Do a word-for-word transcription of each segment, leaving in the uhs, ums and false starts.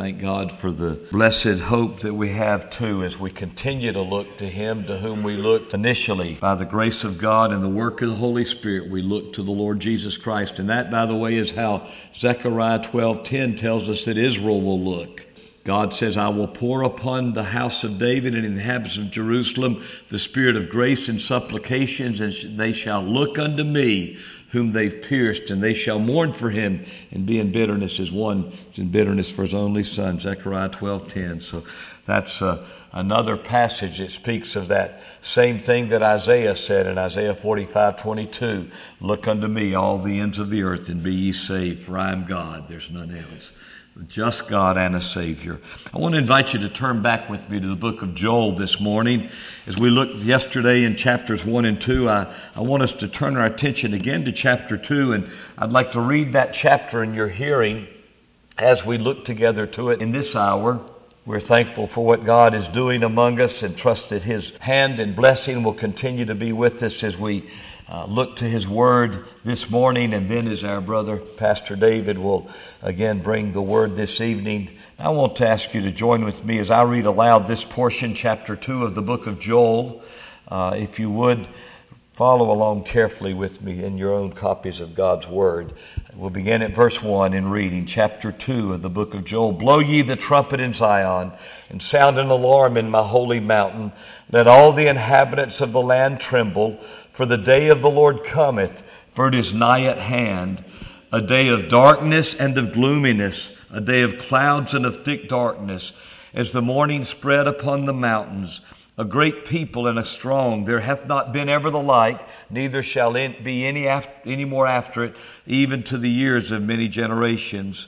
thank God for the blessed hope that we have too as we continue to look to Him to whom we looked initially. By the grace of God and the work of the Holy Spirit, we look to the Lord Jesus Christ. And that, by the way, is how Zechariah twelve ten tells us that Israel will look. God says, I will pour upon the house of David and inhabitants of Jerusalem the spirit of grace and supplications, and they shall look unto me whom they've pierced, and they shall mourn for him and be in bitterness as one is in bitterness for his only son. Zechariah twelve ten. So that's uh, another passage that speaks of that same thing that Isaiah said in Isaiah forty-five twenty-two. Look unto me, all the ends of the earth, and be ye saved, for I am God, there's none else. A just God and a Savior. I want to invite you to turn back with me to the book of Joel this morning. As we looked yesterday in chapters one and two, I, I want us to turn our attention again to chapter two, and I'd like to read that chapter in your hearing as we look together to it in this hour. We're thankful for what God is doing among us and trust that His hand and blessing will continue to be with us as we Uh, look to His Word this morning, and then as our brother Pastor David will again bring the Word this evening. I want to ask you to join with me as I read aloud this portion, chapter two of the book of Joel. Uh, if you would, follow along carefully with me in your own copies of God's Word. We'll begin at verse one in reading chapter two of the book of Joel. Blow ye the trumpet in Zion, and sound an alarm in my holy mountain. Let all the inhabitants of the land tremble, for the day of the Lord cometh, for it is nigh at hand, a day of darkness and of gloominess, a day of clouds and of thick darkness, as the morning spread upon the mountains. A great people and a strong, there hath not been ever the like, neither shall it be any, after, any more after it, even to the years of many generations.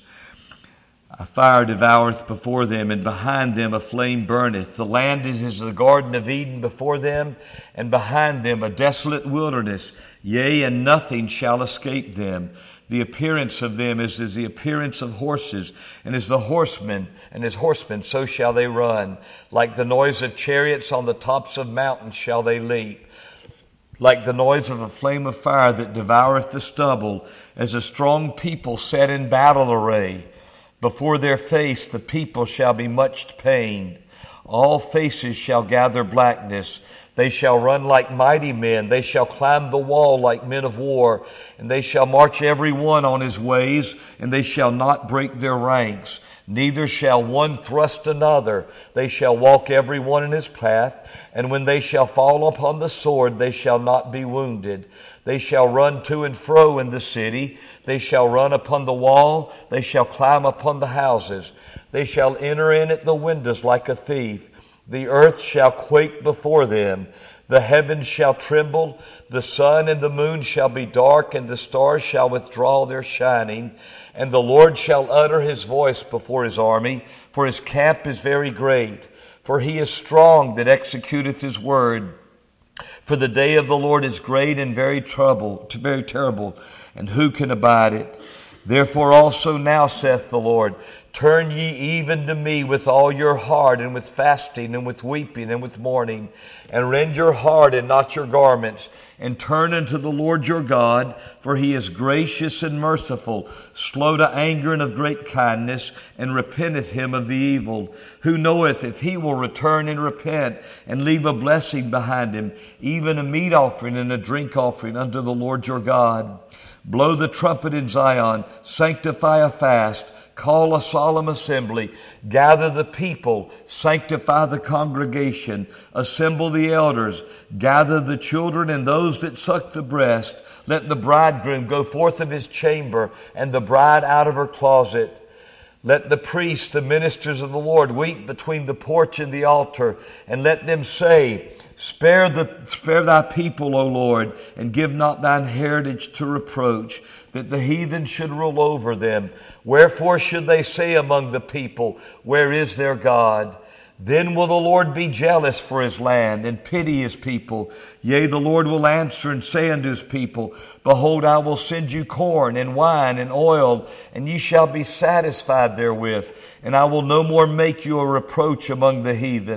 A fire devoureth before them, and behind them a flame burneth. The land is as the Garden of Eden before them, and behind them a desolate wilderness. Yea, and nothing shall escape them. The appearance of them is as the appearance of horses, and as the horsemen, and as horsemen, so shall they run. Like the noise of chariots on the tops of mountains shall they leap. Like the noise of a flame of fire that devoureth the stubble, as a strong people set in battle array. Before their face the people shall be much pained. All faces shall gather blackness. They shall run like mighty men. They shall climb the wall like men of war. And they shall march every one on his ways, and they shall not break their ranks. Neither shall one thrust another. They shall walk every one in his path. And when they shall fall upon the sword, they shall not be wounded. They shall run to and fro in the city. They shall run upon the wall. They shall climb upon the houses. They shall enter in at the windows like a thief. The earth shall quake before them. The heavens shall tremble. The sun and the moon shall be dark, and the stars shall withdraw their shining. And the Lord shall utter His voice before His army, for His camp is very great. For He is strong that executeth His word. For the day of the Lord is great and very trouble, very terrible, and who can abide it? Therefore also now saith the Lord, turn ye even to me with all your heart, and with fasting, and with weeping, and with mourning, and rend your heart and not your garments, and turn unto the Lord your God, for He is gracious and merciful, slow to anger and of great kindness, and repenteth him of the evil. Who knoweth if he will return and repent, and leave a blessing behind him, even a meat offering and a drink offering unto the Lord your God? Blow the trumpet in Zion, sanctify a fast, call a solemn assembly, gather the people, sanctify the congregation, assemble the elders, gather the children and those that suck the breast. Let the bridegroom go forth of his chamber, and the bride out of her closet. Let the priests, the ministers of the Lord, weep between the porch and the altar, and let them say, Spare the spare thy people, O Lord, and give not thine heritage to reproach, that the heathen should rule over them. Wherefore should they say among the people, Where is their God? Then will the Lord be jealous for His land, and pity His people. Yea, the Lord will answer and say unto His people, Behold, I will send you corn and wine and oil, and ye shall be satisfied therewith. And I will no more make you a reproach among the heathen.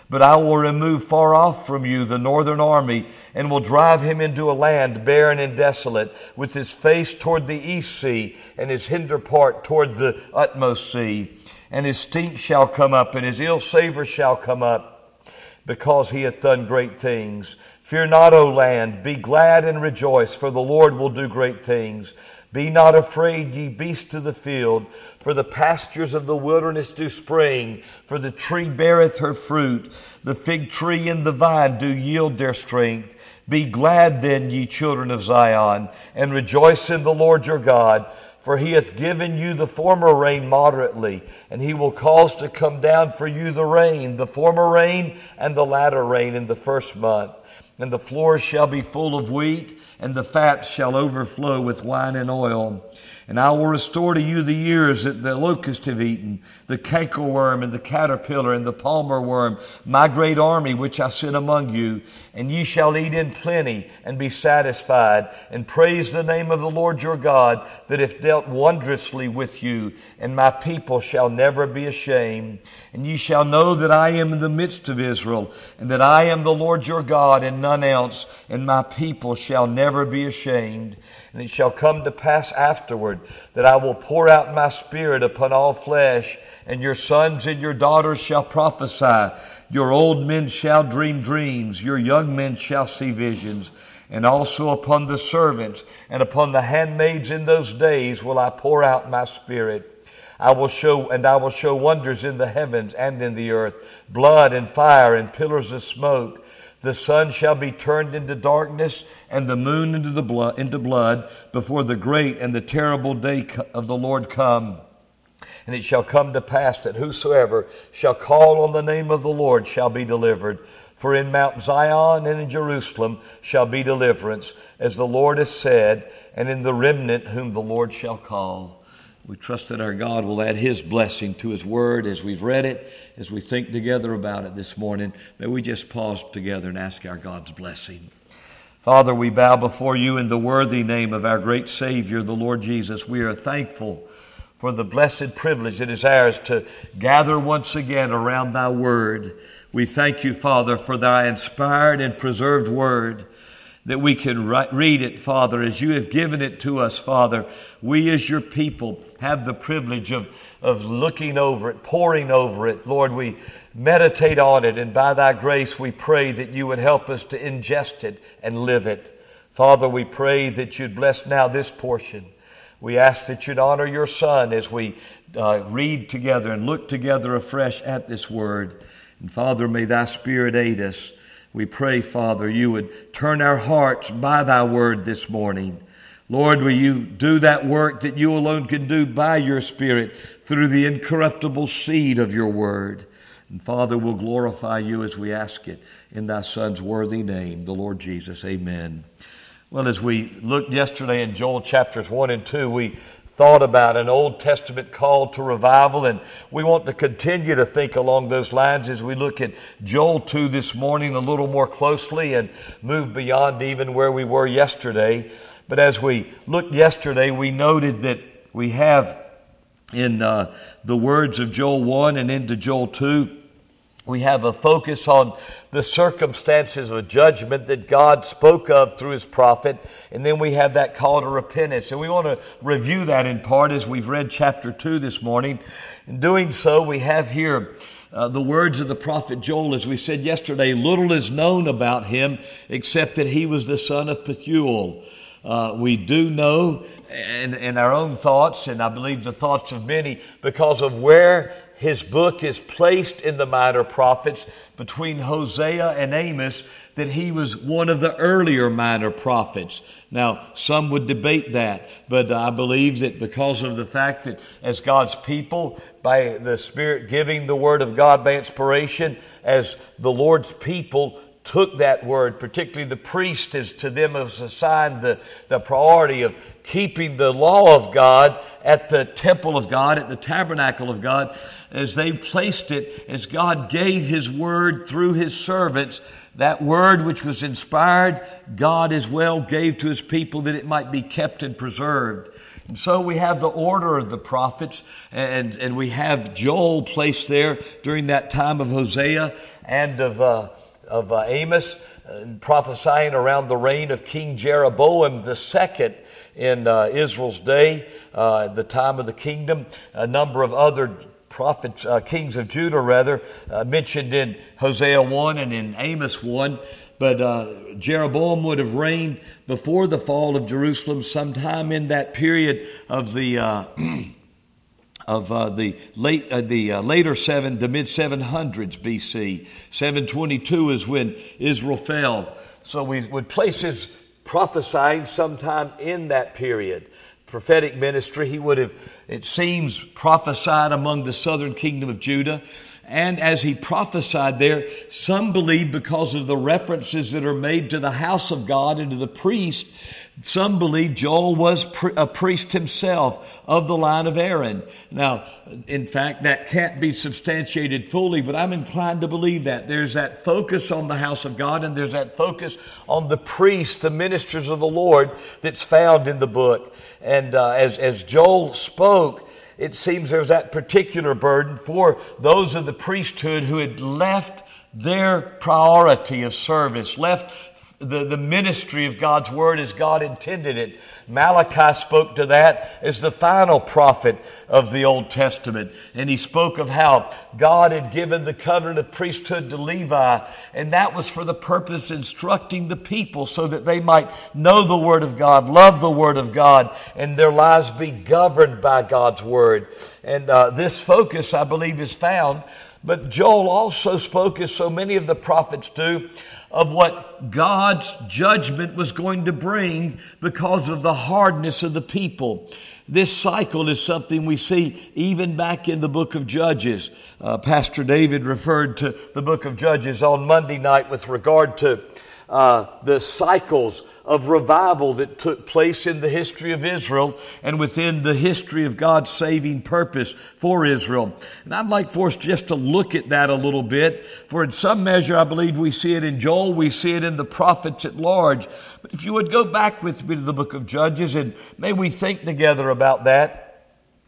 But I will remove far off from you the northern army, and will drive him into a land barren and desolate, with his face toward the east sea, and his hinder part toward the utmost sea. And his stink shall come up, and his ill savor shall come up, because he hath done great things. Fear not, O land, be glad and rejoice, for the Lord will do great things. Be not afraid, ye beasts of the field, for the pastures of the wilderness do spring, for the tree beareth her fruit, the fig tree and the vine do yield their strength. Be glad then, ye children of Zion, and rejoice in the Lord your God, for he hath given you the former rain moderately, and he will cause to come down for you the rain, the former rain and the latter rain in the first month. And the floors shall be full of wheat, and the fat shall overflow with wine and oil. And I will restore to you the years that the locust have eaten, the cankerworm and the caterpillar and the palmer worm, my great army which I sent among you. And ye shall eat in plenty and be satisfied, and praise the name of the Lord your God, that hath dealt wondrously with you. And my people shall never be ashamed. And ye shall know that I am in the midst of Israel, and that I am the Lord your God, and none else. And my people shall never be ashamed. And it shall come to pass afterward that I will pour out my spirit upon all flesh, and your sons and your daughters shall prophesy. Your old men shall dream dreams, your young men shall see visions. And also upon the servants and upon the handmaids in those days will I pour out my spirit. I will show, and I will show wonders in the heavens and in the earth, blood and fire and pillars of smoke. The sun shall be turned into darkness, and the moon into the blood, into blood, before the great and the terrible day of the Lord come. And it shall come to pass that whosoever shall call on the name of the Lord shall be delivered. For in Mount Zion and in Jerusalem shall be deliverance, as the Lord has said, and in the remnant whom the Lord shall call. We trust that our God will add His blessing to His Word as we've read it, as we think together about it this morning. May we just pause together and ask our God's blessing. Father, we bow before You in the worthy name of our great Savior, the Lord Jesus. We are thankful for the blessed privilege that is ours to gather once again around Thy Word. We thank You, Father, for Thy inspired and preserved Word, that we can read it, Father, as You have given it to us, Father. We as Your people have the privilege of, of looking over it, poring over it. Lord, we meditate on it, and by Thy grace we pray that You would help us to ingest it and live it. Father, we pray that You'd bless now this portion. We ask that You'd honor Your Son as we uh, read together and look together afresh at this Word. And Father, may Thy Spirit aid us. We pray, Father, You would turn our hearts by Thy Word this morning. Lord, will You do that work that You alone can do by Your Spirit through the incorruptible seed of Your Word. And Father, we'll glorify You as we ask it in Thy Son's worthy name, the Lord Jesus. Amen. Well, as we looked yesterday in Joel chapters one and two, we thought about an Old Testament call to revival, and we want to continue to think along those lines as we look at Joel two this morning a little more closely and move beyond even where we were yesterday. But as we looked yesterday, we noted that we have in uh, the words of Joel one and into Joel two, we have a focus on the circumstances of judgment that God spoke of through His prophet. And then we have that call to repentance. And we want to review that in part as we've read chapter two this morning. In doing so, we have here uh, the words of the prophet Joel. As we said yesterday, little is known about him except that he was the son of Pethuel. Uh, we do know in, in our own thoughts, and I believe the thoughts of many, because of where his book is placed in the minor prophets between Hosea and Amos, that he was one of the earlier minor prophets. Now, some would debate that, but I believe that because of the fact that as God's people, by the Spirit giving the Word of God by inspiration, as the Lord's people took that word, particularly the priest, as to them was assigned the, the priority of keeping the law of God at the temple of God, at the tabernacle of God, as they placed it, as God gave His word through His servants. That word which was inspired, God as well gave to His people that it might be kept and preserved. And so we have the order of the prophets, and, and we have Joel placed there during that time of Hosea and of, uh, of uh, Amos, uh, prophesying around the reign of King Jeroboam the second in uh, Israel's day, uh, the time of the kingdom. A number of other prophets, uh, kings of Judah rather, uh, mentioned in Hosea one and in Amos one. But uh, Jeroboam would have reigned before the fall of Jerusalem, sometime in that period of the uh, of uh, the late uh, the uh, later seven to mid seven hundreds B C. seven twenty-two is when Israel fell. So we would place his prophesying sometime in that period. Prophetic ministry, he would have, it seems, prophesied among the southern kingdom of Judah. And as he prophesied there, some believe because of the references that are made to the house of God and to the priest, some believe Joel was a priest himself of the line of Aaron. Now, in fact, that can't be substantiated fully, but I'm inclined to believe that. There's that focus on the house of God, and there's that focus on the priests, the ministers of the Lord, that's found in the book. And uh, as, as Joel spoke, it seems there's that particular burden for those of the priesthood who had left their priority of service, left the, the ministry of God's Word as God intended it. Malachi spoke to that as the final prophet of the Old Testament. And he spoke of how God had given the covenant of priesthood to Levi, and that was for the purpose of instructing the people so that they might know the Word of God, love the Word of God, and their lives be governed by God's Word. And uh, this focus, I believe, is found. But Joel also spoke, as so many of the prophets do, of what God's judgment was going to bring because of the hardness of the people. This cycle is something we see even back in the book of Judges. Uh, Pastor David referred to the book of Judges on Monday night with regard to uh, the cycles of revival that took place in the history of Israel and within the history of God's saving purpose for Israel. And I'd like for us just to look at that a little bit. For in some measure, I believe we see it in Joel, we see it in the prophets at large. But if you would go back with me to the book of Judges, and may we think together about that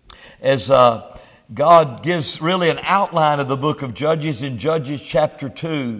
as uh, God gives really an outline of the book of Judges in Judges chapter two.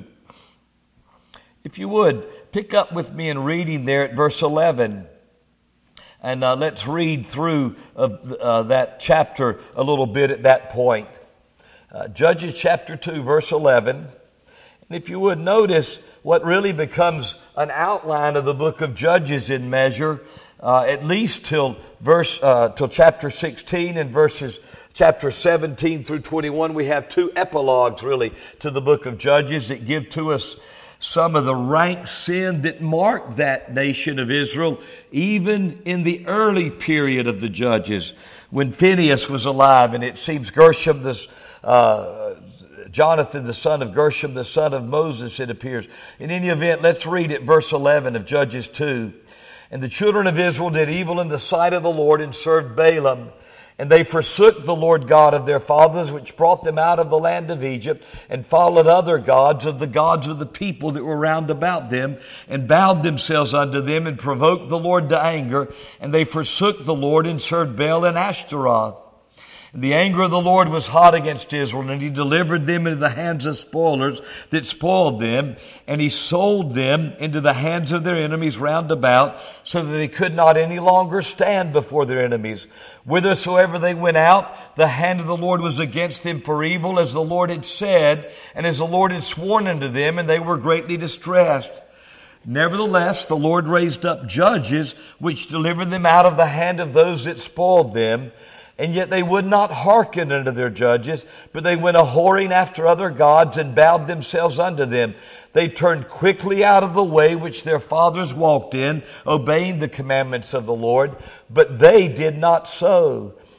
If you would, pick up with me in reading there at verse eleven. And uh, let's read through uh, uh, that chapter a little bit at that point. Uh, Judges chapter two, verse eleven. And if you would notice what really becomes an outline of the book of Judges in measure, uh, at least till verse uh, till chapter sixteen and verses chapter seventeen through twenty-one, we have two epilogues really to the book of Judges that give to us some of the rank sin that marked that nation of Israel, even in the early period of the Judges, when Phinehas was alive, and it seems Gershom, this, uh, Jonathan, the son of Gershom, the son of Moses, it appears. In any event, let's read at verse eleven of Judges two. And the children of Israel did evil in the sight of the Lord and served Balaam. And they forsook the Lord God of their fathers, which brought them out of the land of Egypt, and followed other gods of the gods of the people that were round about them, and bowed themselves unto them, and provoked the Lord to anger. And they forsook the Lord, and served Baal and Ashtaroth. And the anger of the Lord was hot against Israel, and he delivered them into the hands of spoilers that spoiled them, and he sold them into the hands of their enemies round about, so that they could not any longer stand before their enemies. Whithersoever they went out, the hand of the Lord was against them for evil, as the Lord had said, and as the Lord had sworn unto them, and they were greatly distressed. Nevertheless, the Lord raised up judges, which delivered them out of the hand of those that spoiled them. And yet they would not hearken unto their judges, but they went a-whoring after other gods, and bowed themselves unto them. They turned quickly out of the way which their fathers walked in, obeying the commandments of the Lord. But they did not so.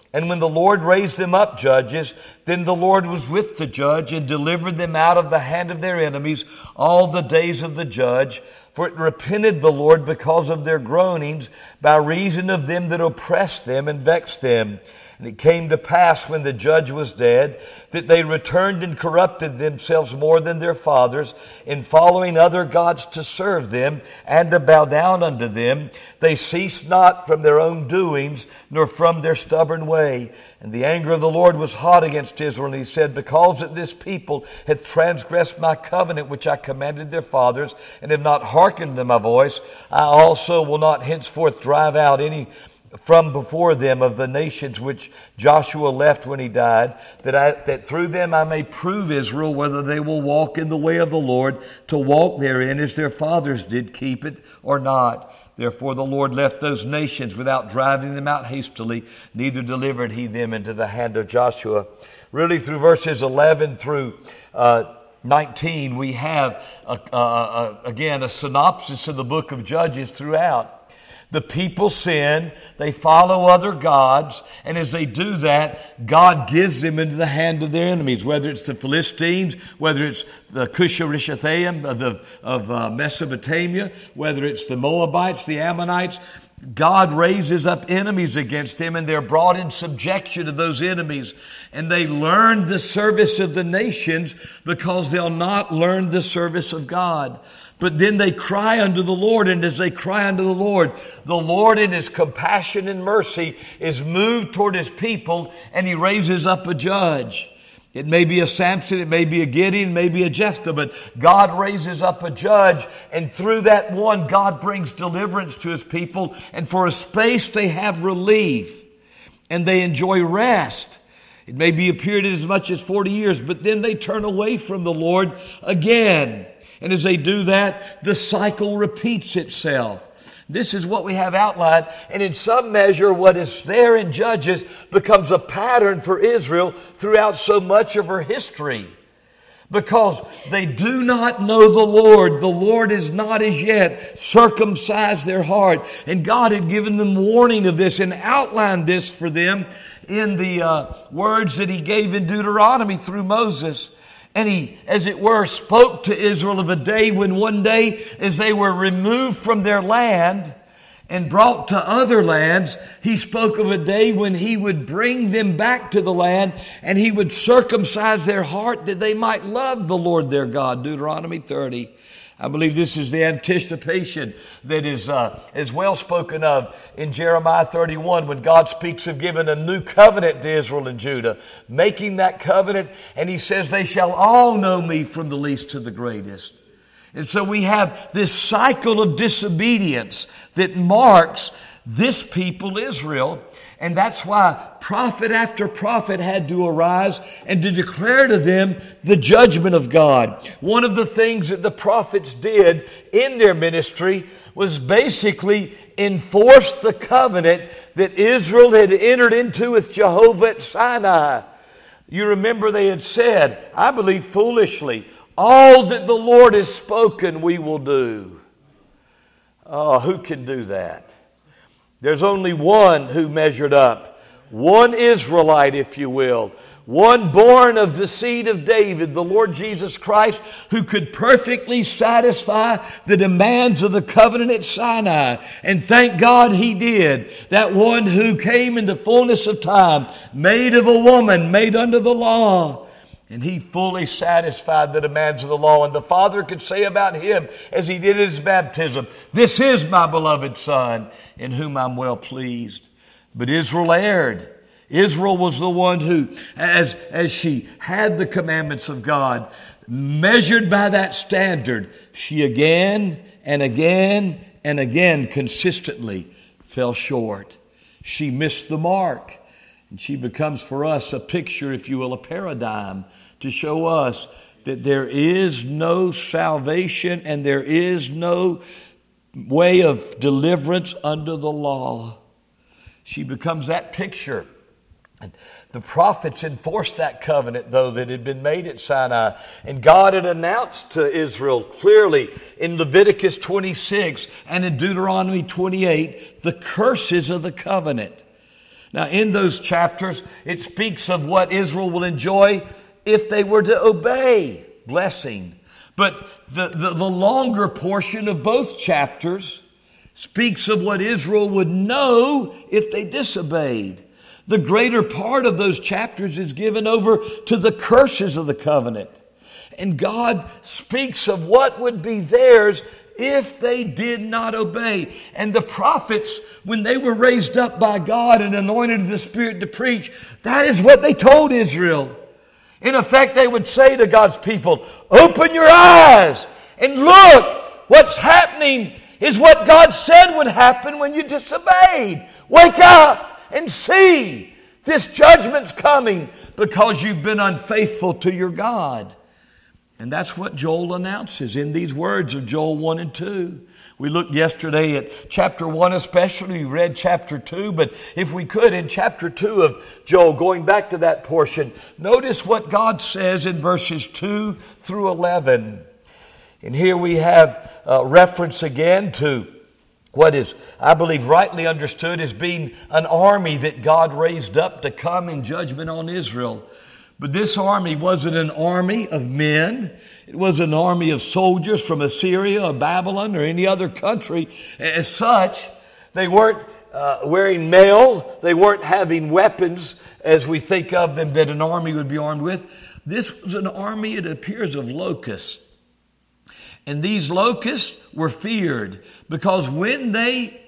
And when the Lord raised them up judges, then the Lord was with the judge and delivered them out of the hand of their enemies all the days of the judge. For it repented the Lord because of their groanings, by reason of them that oppressed them and vexed them. And it came to pass, when the judge was dead, that they returned and corrupted themselves more than their fathers, in following other gods to serve them and to bow down unto them. They ceased not from their own doings, nor from their stubborn way. And the anger of the Lord was hot against Israel, and he said, because that this people hath transgressed my covenant which I commanded their fathers, and have not hearkened to my voice, I also will not henceforth drive out any from before them of the nations which Joshua left when he died, that I, that through them I may prove Israel whether they will walk in the way of the Lord, to walk therein as their fathers did keep it, or not. Therefore the Lord left those nations without driving them out hastily, neither delivered he them into the hand of Joshua. Really, through verses eleven through uh, nineteen, we have, a, a, a, again, a synopsis of the book of Judges throughout. The people sin, they follow other gods, and as they do that, God gives them into the hand of their enemies, whether it's the Philistines, whether it's the Cush-Rishathaim of, the, of uh, Mesopotamia, whether it's the Moabites, the Ammonites. God raises up enemies against them, and they're brought in subjection to those enemies. And they learn the service of the nations because they'll not learn the service of God. But then they cry unto the Lord, and as they cry unto the Lord, the Lord in His compassion and mercy is moved toward His people, and He raises up a judge. It may be a Samson, it may be a Gideon, it may be a Jephthah, but God raises up a judge, and through that one, God brings deliverance to His people, and for a space they have relief, and they enjoy rest. It may be a period of as much as forty years, but then they turn away from the Lord again. And as they do that, the cycle repeats itself. This is what we have outlined. And in some measure, what is there in Judges becomes a pattern for Israel throughout so much of her history. Because they do not know the Lord. The Lord is not as yet circumcised their heart. And God had given them warning of this and outlined this for them in the uh, words that He gave in Deuteronomy through Moses. And He, as it were, spoke to Israel of a day when one day, as they were removed from their land and brought to other lands, He spoke of a day when He would bring them back to the land, and He would circumcise their heart that they might love the Lord their God. Deuteronomy thirty. I believe this is the anticipation that is uh, is well spoken of in Jeremiah thirty-one, when God speaks of giving a new covenant to Israel and Judah, making that covenant, and He says, they shall all know me from the least to the greatest. And so we have this cycle of disobedience that marks this people, Israel. And that's why prophet after prophet had to arise and to declare to them the judgment of God. One of the things that the prophets did in their ministry was basically enforce the covenant that Israel had entered into with Jehovah at Sinai. You remember they had said, I believe foolishly, all that the Lord has spoken we will do. Oh, who can do that? There's only one who measured up. One Israelite, if you will. One born of the seed of David, the Lord Jesus Christ, who could perfectly satisfy the demands of the covenant at Sinai. And thank God He did. That one who came in the fullness of time, made of a woman, made under the law. And He fully satisfied the demands of the law. And the Father could say about Him, as He did at His baptism, this is my beloved Son, in whom I'm well pleased. But Israel erred. Israel was the one who, as, as she had the commandments of God, measured by that standard, she again and again and again consistently fell short. She missed the mark. And she becomes for us a picture, if you will, a paradigm to show us that there is no salvation and there is no way of deliverance under the law. She becomes that picture. And the prophets enforced that covenant, though, that had been made at Sinai. And God had announced to Israel clearly in Leviticus twenty-six and in Deuteronomy twenty-eight the curses of the covenant. Now, in those chapters, it speaks of what Israel will enjoy if they were to obey, blessing. But the, the, the longer portion of both chapters speaks of what Israel would know if they disobeyed. The greater part of those chapters is given over to the curses of the covenant. And God speaks of what would be theirs if they did not obey. And the prophets, when they were raised up by God and anointed of the Spirit to preach, that is what they told Israel. In effect, they would say to God's people, open your eyes and look. What's happening is what God said would happen when you disobeyed. Wake up and see. This judgment's coming because you've been unfaithful to your God. And that's what Joel announces in these words of Joel one and two. We looked yesterday at chapter one especially. We read chapter two. But if we could, in chapter two of Joel, going back to that portion, notice what God says in verses two through eleven. And here we have uh, reference again to what is, I believe, rightly understood as being an army that God raised up to come in judgment on Israel. But this army wasn't an army of men. It was an army of soldiers from Assyria or Babylon or any other country. As such, they weren't uh, wearing mail. They weren't having weapons as we think of them that an army would be armed with. This was an army, it appears, of locusts. And these locusts were feared because when they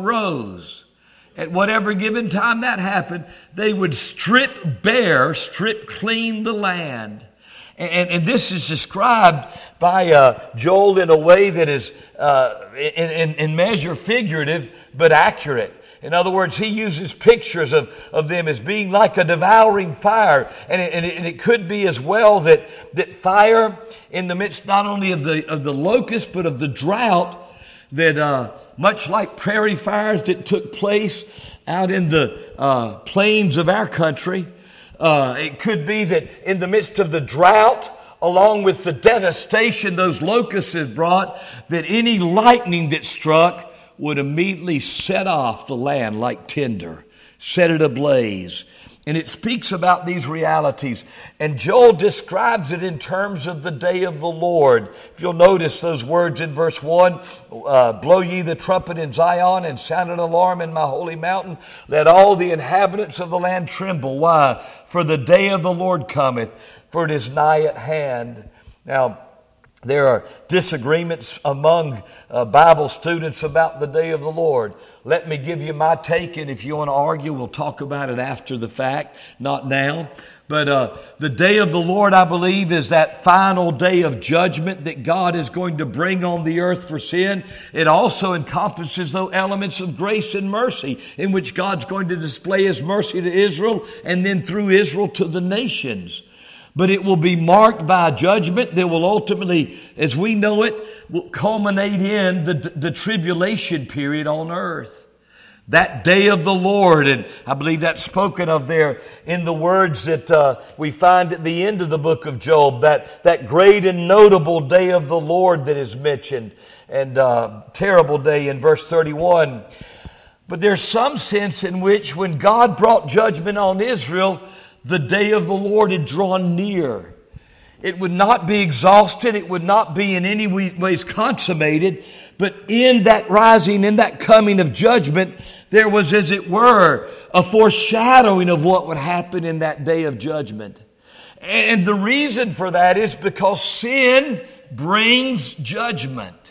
arose, at whatever given time that happened, they would strip bare, strip clean the land. And, and this is described by uh, Joel in a way that is uh, in, in, in measure figurative but accurate. In other words, he uses pictures of, of them as being like a devouring fire. And it, and it, and it could be as well that, that fire in the midst not only of the, of the locust but of the drought, that uh, much like prairie fires that took place out in the uh, plains of our country, uh, it could be that in the midst of the drought, along with the devastation those locusts have brought, that any lightning that struck would immediately set off the land like tinder, set it ablaze. And it speaks about these realities. And Joel describes it in terms of the day of the Lord. If you'll notice those words in verse one, uh, blow ye the trumpet in Zion and sound an alarm in my holy mountain. Let all the inhabitants of the land tremble. Why? For the day of the Lord cometh, for it is nigh at hand. Now, there are disagreements among uh, Bible students about the day of the Lord. Let me give you my take, and if you want to argue, we'll talk about it after the fact, not now. But uh, the day of the Lord, I believe, is that final day of judgment that God is going to bring on the earth for sin. It also encompasses those elements of grace and mercy in which God's going to display His mercy to Israel and then through Israel to the nations. But it will be marked by a judgment that will ultimately, as we know it, will culminate in the, the tribulation period on earth. That day of the Lord, and I believe that's spoken of there in the words that uh, we find at the end of the book of Job, that, that great and notable day of the Lord that is mentioned, and uh, terrible day in verse thirty-one. But there's some sense in which when God brought judgment on Israel, the day of the Lord had drawn near. It would not be exhausted. It would not be in any ways consummated. But in that rising, in that coming of judgment, there was, as it were, a foreshadowing of what would happen in that day of judgment. And the reason for that is because sin brings judgment.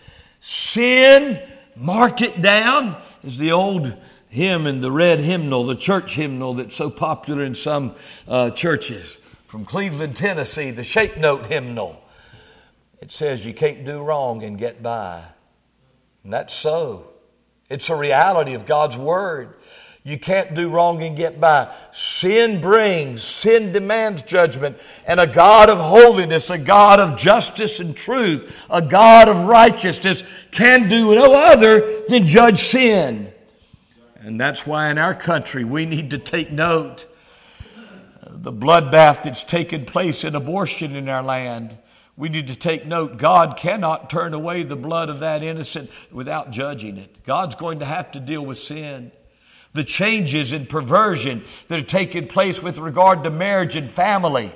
Sin, mark it down, is the old hymn in the red hymnal, the church hymnal that's so popular in some uh, churches. From Cleveland, Tennessee, the Shape Note hymnal. It says you can't do wrong and get by. And that's so. It's a reality of God's Word. You can't do wrong and get by. Sin brings, sin demands judgment. And a God of holiness, a God of justice and truth, a God of righteousness can do no other than judge sin. And that's why in our country we need to take note of the bloodbath that's taken place in abortion in our land. We need to take note. God cannot turn away the blood of that innocent without judging it. God's going to have to deal with sin. the changes and perversion that are taking place with regard to marriage and family.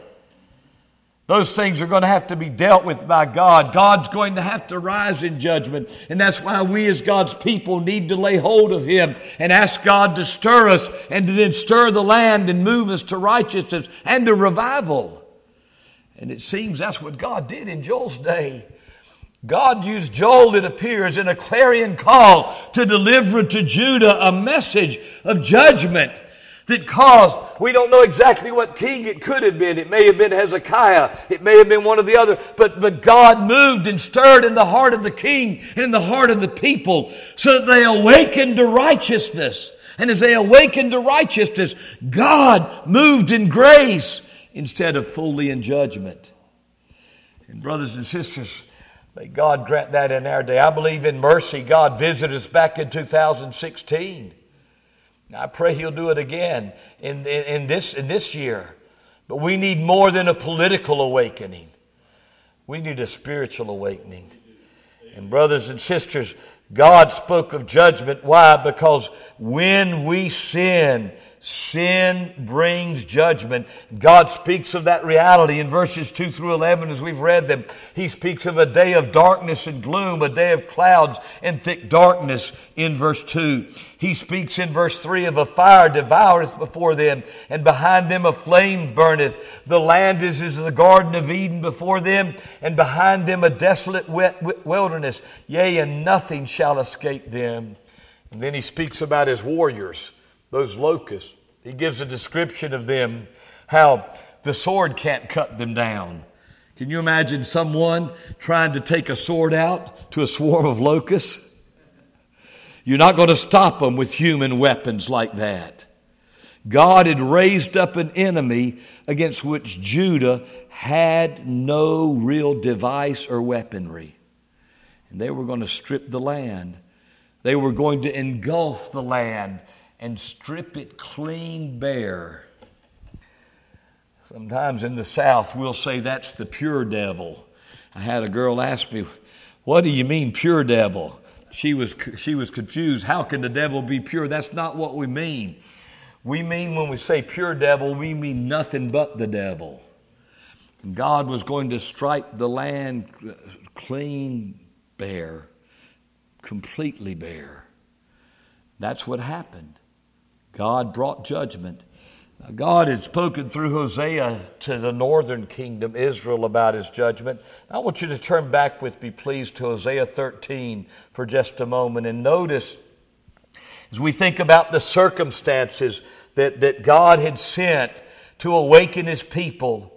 Those things are going to have to be dealt with by God. God's going to have to rise in judgment. And that's why we as God's people need to lay hold of Him and ask God to stir us and to then stir the land and move us to righteousness and to revival. And it seems that's what God did in Joel's day. God used Joel, it appears, in a clarion call to deliver to Judah a message of judgment that caused, we don't know exactly what king it could have been. It may have been Hezekiah. It may have been one of the other. But, but God moved and stirred in the heart of the king and in the heart of the people so that they awakened to righteousness. And as they awakened to righteousness, God moved in grace instead of fully in judgment. And brothers and sisters, may God grant that in our day. I believe in mercy. God visited us back in two thousand sixteen. I pray He'll do it again in, in, in, this, in this year. But we need more than a political awakening. We need a spiritual awakening. And brothers and sisters, God spoke of judgment. Why? Because when we sin, sin brings judgment. God speaks of that reality in verses two through eleven as we've read them. He speaks of a day of darkness and gloom, a day of clouds and thick darkness in verse two. He speaks in verse three of a fire devoureth before them, and behind them a flame burneth. The land is as the Garden of Eden before them, and behind them a desolate wet wilderness. Yea, and nothing shall escape them. And then he speaks about his warriors, those locusts. He gives a description of them, how the sword can't cut them down. Can you imagine someone trying to take a sword out to a swarm of locusts? You're not going to stop them with human weapons like that. God had raised up an enemy against which Judah had no real device or weaponry. And they were going to strip the land. They were going to engulf the land and strip it clean bare. Sometimes in the South we'll say that's the pure devil. I had a girl ask me, "What do you mean pure devil?" She was she was confused. How can the devil be pure? That's not what we mean. We mean when we say pure devil, we mean nothing but the devil. And God was going to strike the land clean bare, completely bare. That's what happened. God brought judgment. Now, God had spoken through Hosea to the northern kingdom, Israel, about His judgment. I want you to turn back with me, please, to Hosea thirteen for just a moment. And notice, as we think about the circumstances that, that God had sent to awaken His people,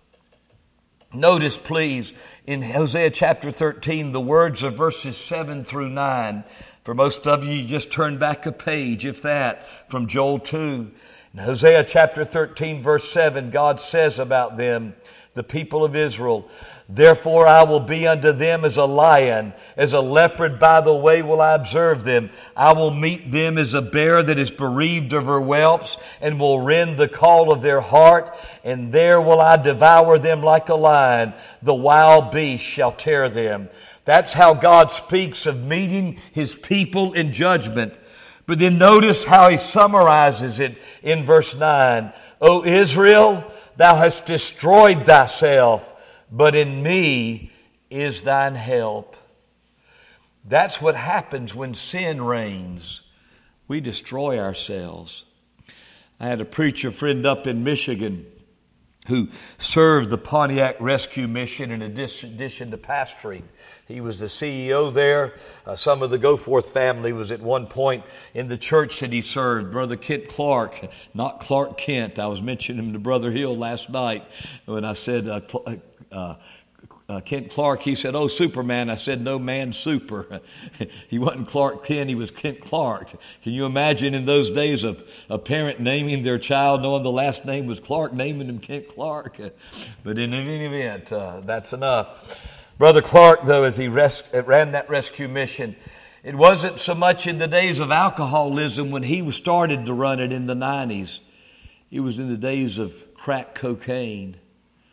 notice, please, in Hosea chapter thirteen, the words of verses seven through nine. For most of you, you just turn back a page, if that, from Joel two. In Hosea chapter thirteen, verse seven, God says about them, the people of Israel, "Therefore I will be unto them as a lion, as a leopard by the way will I observe them. I will meet them as a bear that is bereaved of her whelps, and will rend the call of their heart, and there will I devour them like a lion. The wild beast shall tear them." That's how God speaks of meeting His people in judgment. But then notice how He summarizes it in verse nine. "O Israel, thou hast destroyed thyself, but in me is thine help." That's what happens when sin reigns. We destroy ourselves. I had a preacher friend up in Michigan who served the Pontiac Rescue Mission in addition to pastoring. He was the C E O there. Uh, some of the Goforth family was at one point in the church that he served. Brother Kent Clark, not Clark Kent. I was mentioning him to Brother Hill last night when I said uh, uh, uh, Kent Clark. He said, "Oh, Superman." I said, "No, man, super." He wasn't Clark Kent. He was Kent Clark. Can you imagine in those days a, a parent naming their child, knowing the last name was Clark, naming him Kent Clark? But in any event, uh, that's enough. Brother Clark, though, as he res- ran that rescue mission, it wasn't so much in the days of alcoholism when he started to run it in the nineties. It was in the days of crack cocaine,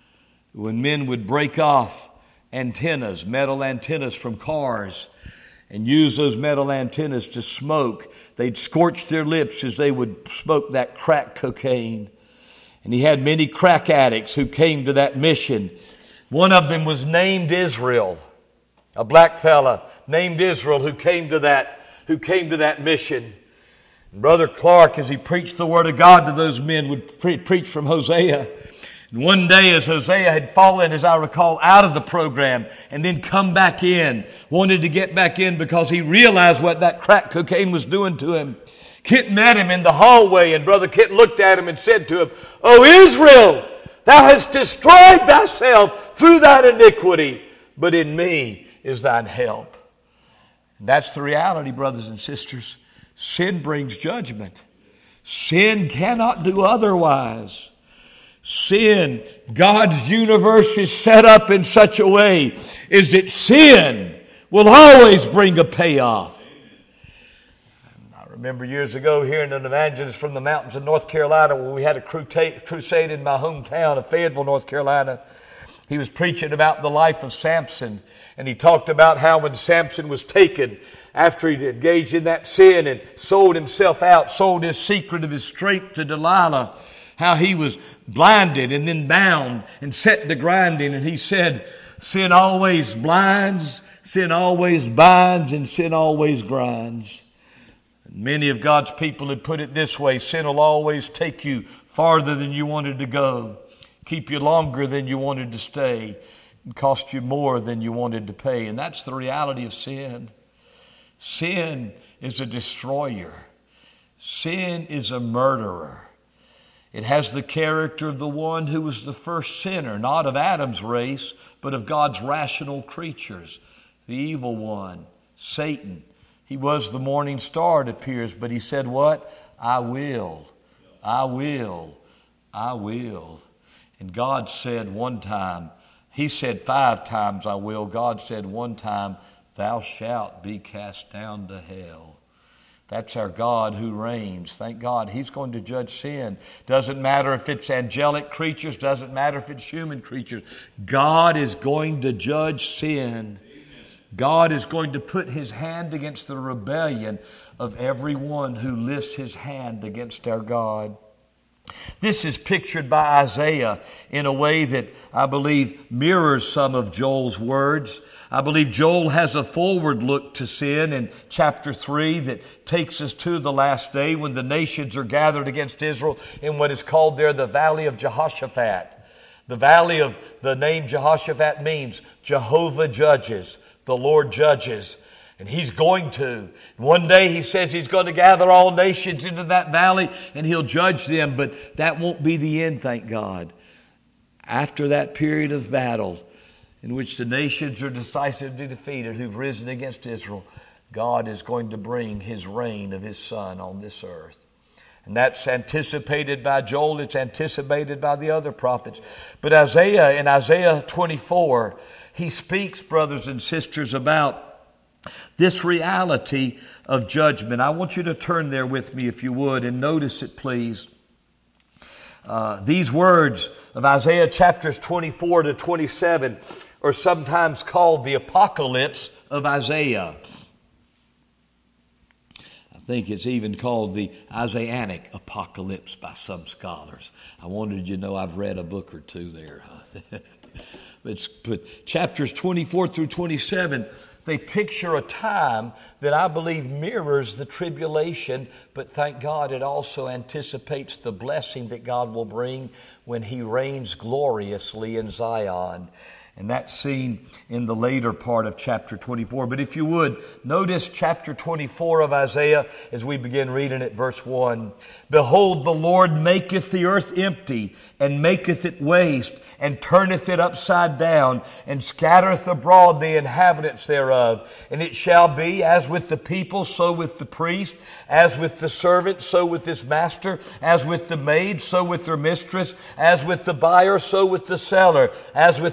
when men would break off antennas, metal antennas from cars, and used those metal antennas to smoke. They'd scorch their lips as they would smoke that crack cocaine. And he had many crack addicts who came to that mission. One of them was named Israel, a black fella named Israel who came to that, who came to that mission. And Brother Clark, as he preached the Word of God to those men, would pre- preach from Hosea. And one day, as Hosea had fallen, as I recall, out of the program and then come back in, wanted to get back in because he realized what that crack cocaine was doing to him. Kit met him in the hallway, and Brother Kit looked at him and said to him, "O Israel, thou hast destroyed thyself through thine iniquity, but in me is thine help." And that's the reality, brothers and sisters. Sin brings judgment. Sin cannot do otherwise. Sin, God's universe is set up in such a way is that sin will always bring a payoff. I remember years ago hearing an evangelist from the mountains of North Carolina where we had a crusade in my hometown of Fayetteville, North Carolina. He was preaching about the life of Samson, and he talked about how when Samson was taken after he'd engaged in that sin and sold himself out, sold his secret of his strength to Delilah, how he was blinded and then bound and set to grinding. And he said, sin always blinds, sin always binds, and sin always grinds. And many of God's people had put it this way: sin will always take you farther than you wanted to go, keep you longer than you wanted to stay, and cost you more than you wanted to pay. And that's the reality of sin. Sin is a destroyer. Sin is a murderer. It has the character of the one who was the first sinner, not of Adam's race, but of God's rational creatures. The evil one, Satan. He was the morning star, it appears, but he said what? I will, I will, I will. And God said one time, He said five times, I will. God said one time, thou shalt be cast down to hell. That's our God who reigns. Thank God He's going to judge sin. Doesn't matter if it's angelic creatures. Doesn't matter if it's human creatures. God is going to judge sin. God is going to put His hand against the rebellion of everyone who lifts his hand against our God. This is pictured by Isaiah in a way that I believe mirrors some of Joel's words. I believe Joel has a forward look to sin in chapter three that takes us to the last day when the nations are gathered against Israel in what is called there the Valley of Jehoshaphat. The Valley of the name Jehoshaphat means Jehovah judges, the Lord judges. And He's going to. One day He says He's going to gather all nations into that valley and He'll judge them. But that won't be the end, thank God. After that period of battle in which the nations are decisively defeated who've risen against Israel, God is going to bring His reign of His Son on this earth. And that's anticipated by Joel. It's anticipated by the other prophets. But Isaiah, in Isaiah twenty-four, he speaks, brothers and sisters, about this reality of judgment. I want you to turn there with me, if you would, and notice it, please. Uh, these words of Isaiah chapters twenty-four to twenty-seven are sometimes called the apocalypse of Isaiah. I think it's even called the Isaianic apocalypse by some scholars. I wanted you to know I've read a book or two there. It's, but chapters twenty-four through twenty-seven, they picture a time that I believe mirrors the tribulation, but thank God it also anticipates the blessing that God will bring when He reigns gloriously in Zion. And that's seen in the later part of chapter twenty-four. But if you would, notice chapter twenty-four of Isaiah as we begin reading at verse one. Behold, the Lord maketh the earth empty, and maketh it waste, and turneth it upside down, and scattereth abroad the inhabitants thereof. And it shall be, as with the people, so with the priest, as with the servant, so with his master, as with the maid, so with their mistress, as with the buyer, so with the seller, as with the lender,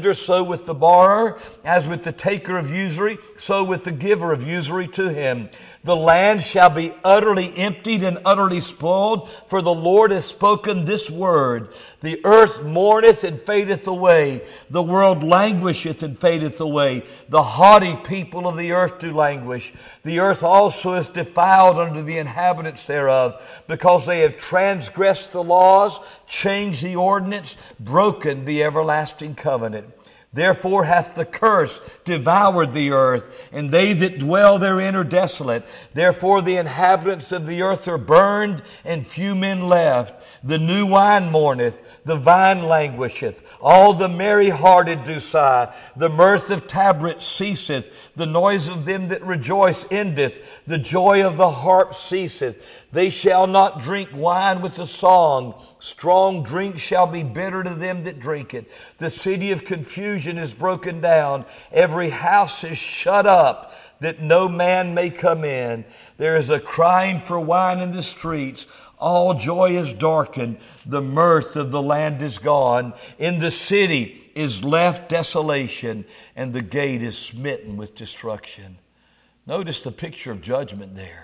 lender, so with the borrower. As with the taker of usury, so with the giver of usury to him. The land shall be utterly emptied and utterly spoiled, for the Lord has spoken this word. The earth mourneth and fadeth away. The world languisheth and fadeth away. The haughty people of the earth do languish. The earth also is defiled under the inhabitants thereof, because they have transgressed the laws, changed the ordinance, broken the everlasting covenant. Therefore hath the curse devoured the earth, and they that dwell therein are desolate. Therefore the inhabitants of the earth are burned, and few men left. The new wine mourneth, the vine languisheth. All the merry-hearted do sigh. The mirth of tabrets ceaseth. The noise of them that rejoice endeth. The joy of the harp ceaseth. They shall not drink wine with a song. Strong drink shall be bitter to them that drink it. The city of confusion is broken down. Every house is shut up, that no man may come in. There is a crying for wine in the streets. All joy is darkened. The mirth of the land is gone. In the city is left desolation, and the gate is smitten with destruction. Notice the picture of judgment there.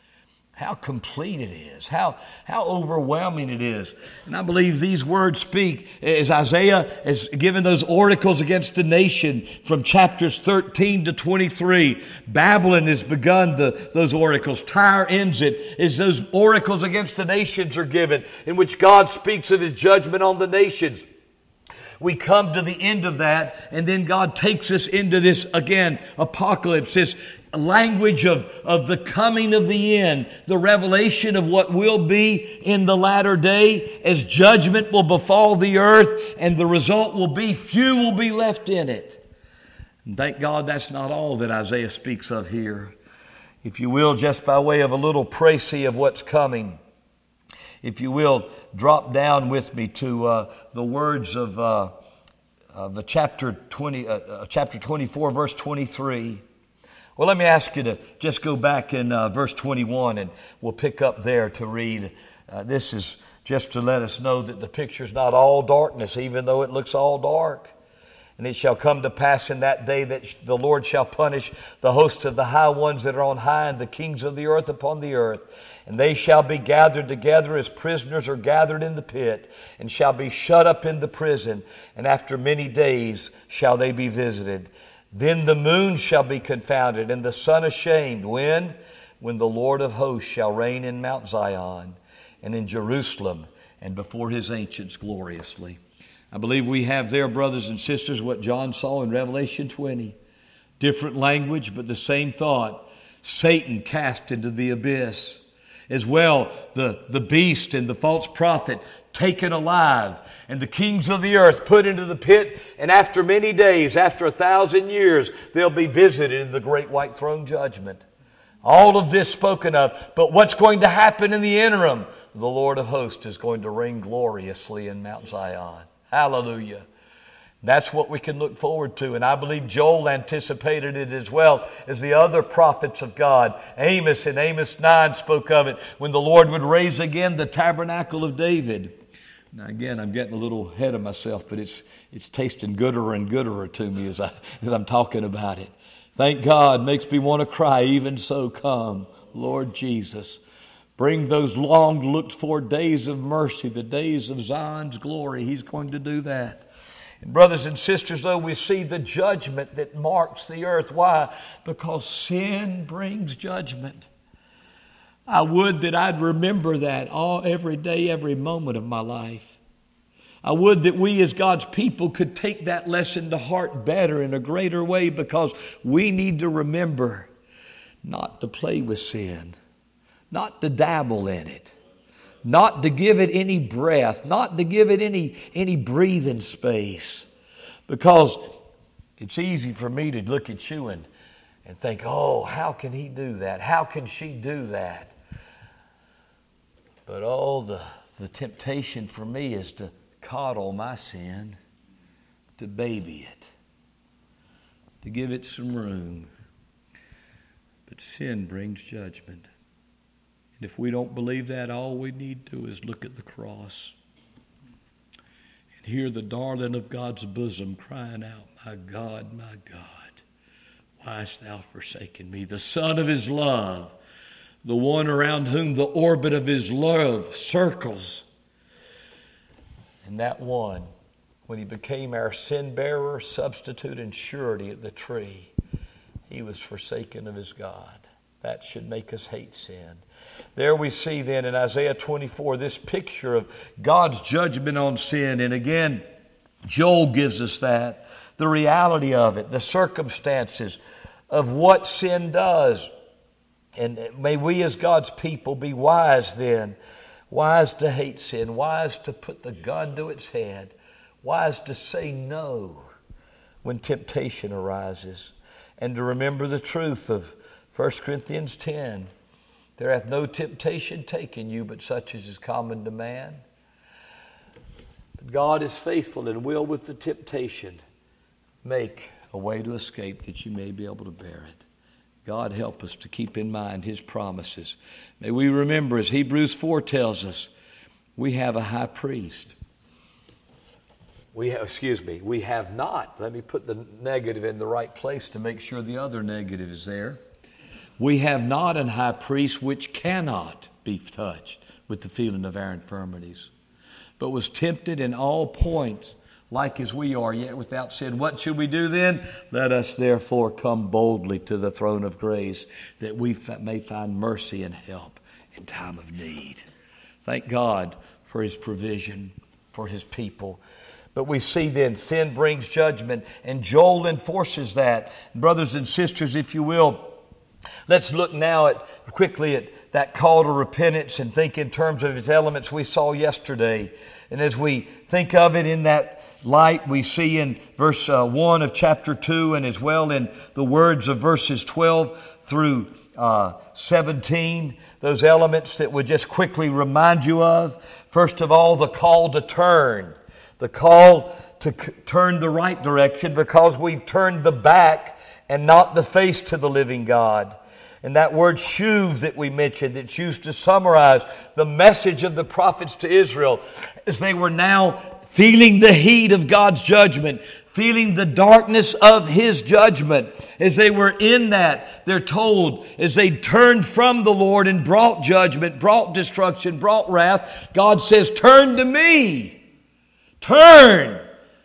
How complete it is. How, how overwhelming it is. And I believe these words speak as Isaiah has given those oracles against the nation from chapters thirteen to twenty-three. Babylon has begun the, those oracles. Tyre ends it as those oracles against the nations are given, in which God speaks of His judgment on the nations. We come to the end of that, and then God takes us into this, again, apocalypse, this language of, of the coming of the end, the revelation of what will be in the latter day, as judgment will befall the earth, and the result will be few will be left in it. And thank God that's not all that Isaiah speaks of here. If you will, just by way of a little précis of what's coming, if you will, drop down with me to uh, the words of uh, uh, the chapter twenty, uh, uh, chapter twenty-four, verse twenty-three. Well, let me ask you to just go back in uh, verse twenty-one, and we'll pick up there to read. Uh, this is just to let us know that the picture's not all darkness, even though it looks all dark. And it shall come to pass in that day that the Lord shall punish the hosts of the high ones that are on high, and the kings of the earth upon the earth. And they shall be gathered together as prisoners are gathered in the pit, and shall be shut up in the prison. And after many days shall they be visited. Then the moon shall be confounded, and the sun ashamed. When? When the Lord of hosts shall reign in Mount Zion, and in Jerusalem, and before His ancients gloriously. I believe we have there, brothers and sisters, what John saw in Revelation twenty. Different language, but the same thought. Satan cast into the abyss. As well, the, the beast and the false prophet taken alive, and the kings of the earth put into the pit, and after many days, after a thousand years, they'll be visited in the great white throne judgment. All of this spoken of, but what's going to happen in the interim? The Lord of hosts is going to reign gloriously in Mount Zion. Hallelujah. That's what we can look forward to. And I believe Joel anticipated it as well as the other prophets of God. Amos in Amos nine spoke of it when the Lord would raise again the tabernacle of David. Now again, I'm getting a little ahead of myself, but it's it's tasting gooder and gooder to me as, I, as I'm talking about it. Thank God, makes me want to cry. Even so, come, Lord Jesus. Bring those long looked for days of mercy, the days of Zion's glory. He's going to do that. And brothers and sisters, though, we see the judgment that marks the earth. Why? Because sin brings judgment. I would that I'd remember that all every day, every moment of my life. I would that we as God's people could take that lesson to heart better in a greater way, because we need to remember not to play with sin, not to dabble in it, not to give it any breath, not to give it any, any breathing space. Because it's easy for me to look at you and, and think, oh, how can he do that? How can she do that? But oh, the, the temptation for me is to coddle my sin, to baby it, to give it some room. But sin brings judgment. And if we don't believe that, all we need to do is look at the cross. and hear the darling of God's bosom crying out, my God, my God, why hast thou forsaken me? The Son of his love, the one around whom the orbit of his love circles. And that one, when he became our sin-bearer, substitute, and surety at the tree, he was forsaken of his God. That should make us hate sin. There we see then in Isaiah twenty-four this picture of God's judgment on sin. And again, Joel gives us that, the reality of it, the circumstances of what sin does. And may we as God's people be wise then, wise to hate sin, wise to put the gun to its head, wise to say no when temptation arises, and to remember the truth of First Corinthians ten. There hath no temptation taken you, but such as is common to man. But God is faithful and will with the temptation make a way to escape that you may be able to bear it. God help us to keep in mind his promises. May we remember, as Hebrews four tells us, we have a high priest. We have, excuse me, we have not. Let me put the negative in the right place to make sure the other negative is there. We have not an high priest which cannot be touched with the feeling of our infirmities, but was tempted in all points like as we are, yet without sin. What should we do then? Let us therefore come boldly to the throne of grace, that we may find mercy and help in time of need. Thank God for his provision for his people. But we see then sin brings judgment, and Joel enforces that. Brothers and sisters, if you will, let's look now at quickly at that call to repentance and think in terms of its elements we saw yesterday. And as we think of it in that light, we see in verse uh, one of chapter two, and as well in the words of verses twelve through uh, seventeen, those elements that would just quickly remind you of. First of all, the call to turn. The call to c- turn the right direction, because we've turned the back and not the face to the living God. And that word shuv that we mentioned, it's used to summarize the message of the prophets to Israel as they were now feeling the heat of God's judgment, feeling the darkness of his judgment. As they were in that, they're told, as they turned from the Lord and brought judgment, brought destruction, brought wrath, God says, turn to me. Turn.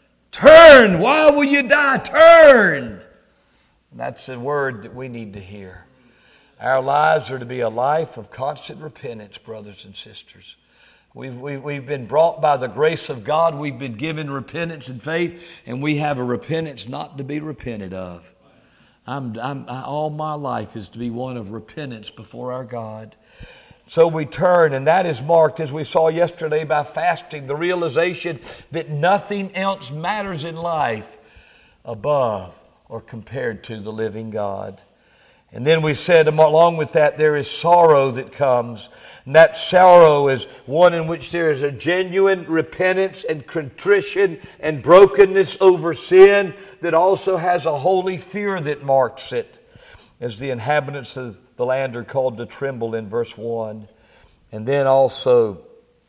Turn. Why will you die? Turn. That's the word that we need to hear. Our lives are to be a life of constant repentance, brothers and sisters. We've, we've, we've been brought by the grace of God. We've been given repentance and faith, and we have a repentance not to be repented of. I'm, I'm, I, all my life is to be one of repentance before our God. So we turn, and that is marked, as we saw yesterday, by fasting, the realization that nothing else matters in life above or compared to the living God. And then we said, along with that, there is sorrow that comes. And that sorrow is one in which there is a genuine repentance and contrition and brokenness over sin that also has a holy fear that marks it. As the inhabitants of the land are called to tremble in verse one. And then also,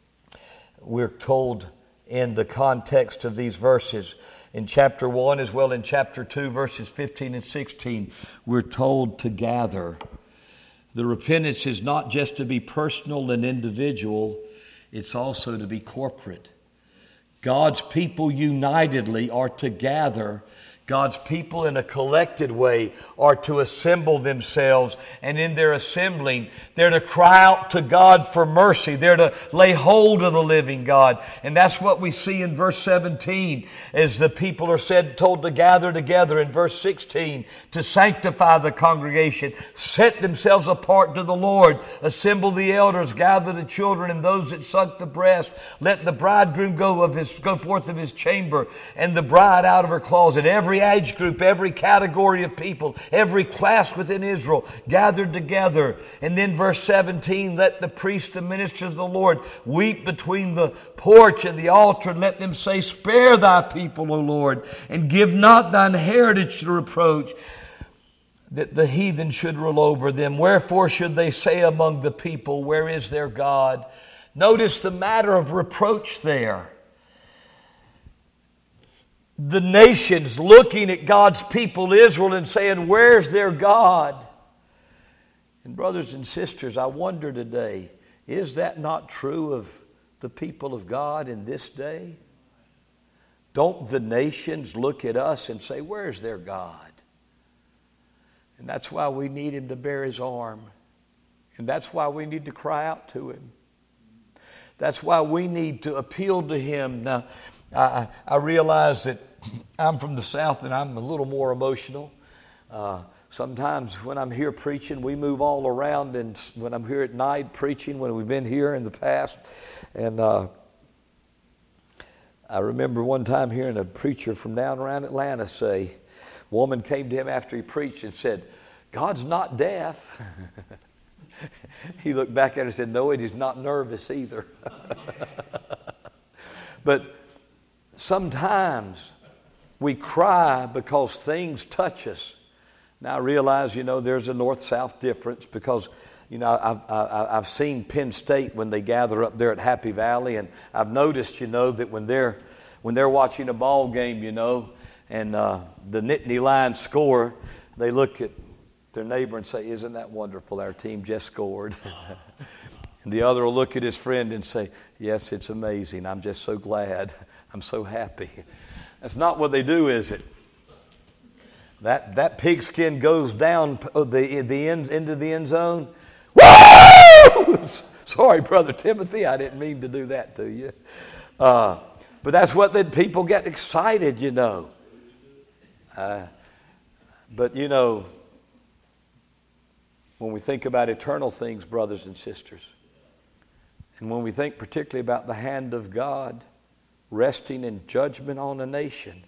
we're told in the context of these verses, in chapter one as well in chapter two, verses fifteen and sixteen, we're told to gather. The repentance is not just to be personal and individual, it's also to be corporate. God's people unitedly are to gather. God's people in a collected way are to assemble themselves, and in their assembling, they're to cry out to God for mercy. They're to lay hold of the living God. And that's what we see in verse seventeen, as the people are said, told to gather together. In verse sixteen, to sanctify the congregation, set themselves apart to the Lord, assemble the elders, gather the children and those that suck the breast. Let the bridegroom go of his go forth of his chamber, and the bride out of her closet. Every age group, every category of people, every class within Israel gathered together. And then verse seventeen, let the priests and ministers of the Lord weep between the porch and the altar, and let them say, spare thy people, O Lord, and give not thine heritage to reproach, that the heathen should rule over them. Wherefore should they say among the people, where is their God? Notice the matter of reproach there. the nations looking at God's people Israel and saying, where's their God? And brothers and sisters, I wonder today, is that not true of the people of God in this day? Don't the nations look at us and say, where's their God? And that's why we need Him to bear His arm. And that's why we need to cry out to Him. That's why we need to appeal to Him. Now, I, I realize that I'm from the South and I'm a little more emotional. Uh, sometimes when I'm here preaching, we move all around. And when I'm here at night preaching, when we've been here in the past, and uh, I remember one time hearing a preacher from down around Atlanta say, a woman came to him after he preached and said, God's not deaf. He looked back at her and said, no, He's not nervous either. But sometimes we cry because things touch us. Now I realize, you know, there's a north-south difference because, you know, I've, I, I've seen Penn State when they gather up there at Happy Valley, and I've noticed, you know, that when they're when they're watching a ball game, you know, and uh, the Nittany Lions score, they look at their neighbor and say, isn't that wonderful, our team just scored. And the other will look at his friend and say, yes, it's amazing, I'm just so glad, I'm so happy. That's not what they do, is it? That that pigskin goes down the the end into the end zone. Woo! Sorry, Brother Timothy, I didn't mean to do that to you. Uh, but that's what the people get excited, you know. Uh, but you know, when we think about eternal things, brothers and sisters, and when we think particularly about the hand of God resting in judgment on a nation,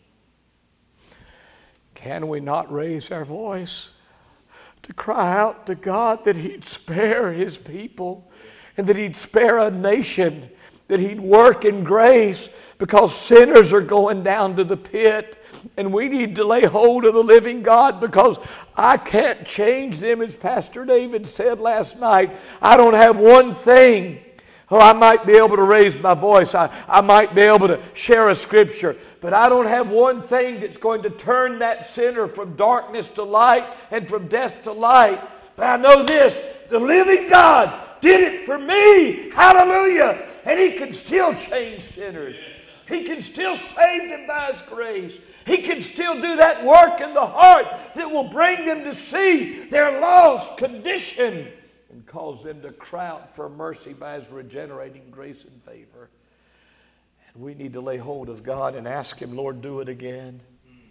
can we not raise our voice to cry out to God that He'd spare His people and that He'd spare a nation, that He'd work in grace, because sinners are going down to the pit and we need to lay hold of the living God, because I can't change them, as Pastor David said last night. I don't have one thing. Oh, I might be able to raise my voice. I, I might be able to share a scripture. But I don't have one thing that's going to turn that sinner from darkness to light and from death to light. But I know this, the living God did it for me. Hallelujah. And He can still change sinners. He can still save them by His grace. He can still do that work in the heart that will bring them to see their lost condition and cause them to cry out for mercy by His regenerating grace and favor. And we need to lay hold of God and ask Him, Lord, do it again.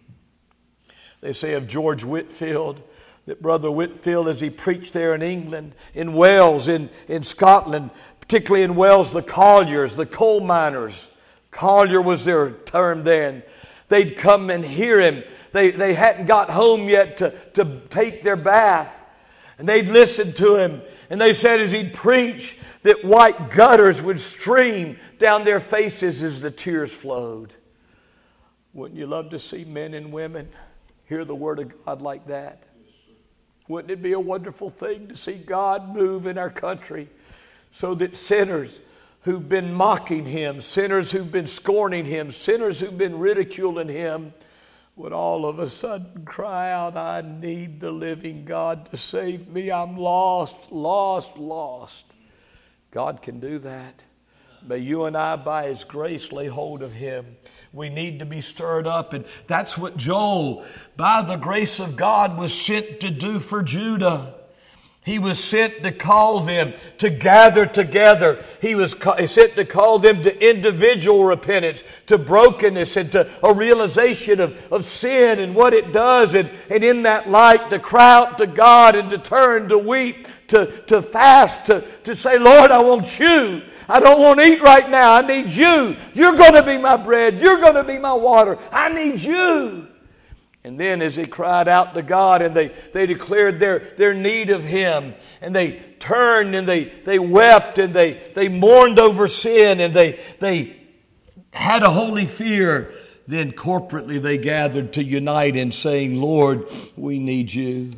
They say of George Whitefield that Brother Whitefield, as he preached there in England, in Wales, in, in Scotland, particularly in Wales, the colliers, the coal miners, collier was their term then, they'd come and hear him. They, they hadn't got home yet to, to take their bath. And they'd listen to him. And they said as he'd preach that white gutters would stream down their faces as the tears flowed. Wouldn't you love to see men and women hear the Word of God like that? Wouldn't it be a wonderful thing to see God move in our country so that sinners who've been mocking Him, sinners who've been scorning Him, sinners who've been ridiculing Him, would all of a sudden cry out, I need the living God to save me. I'm lost, lost, lost. God can do that. May you and I, by His grace, lay hold of Him. We need to be stirred up. And that's what Joel, by the grace of God, was sent to do for Judah. He was sent to call them to gather together. He was sent to call them to individual repentance, to brokenness, and to a realization of, of sin and what it does. And, and in that light, to cry out to God and to turn, to weep, to, to fast, to, to say, Lord, I want you. I don't want to eat right now. I need you. You're going to be my bread. You're going to be my water. I need you. And then as they cried out to God and they, they declared their, their need of Him, and they turned and they, they wept and they, they mourned over sin and they, they had a holy fear, then corporately they gathered to unite in saying, Lord, we need you.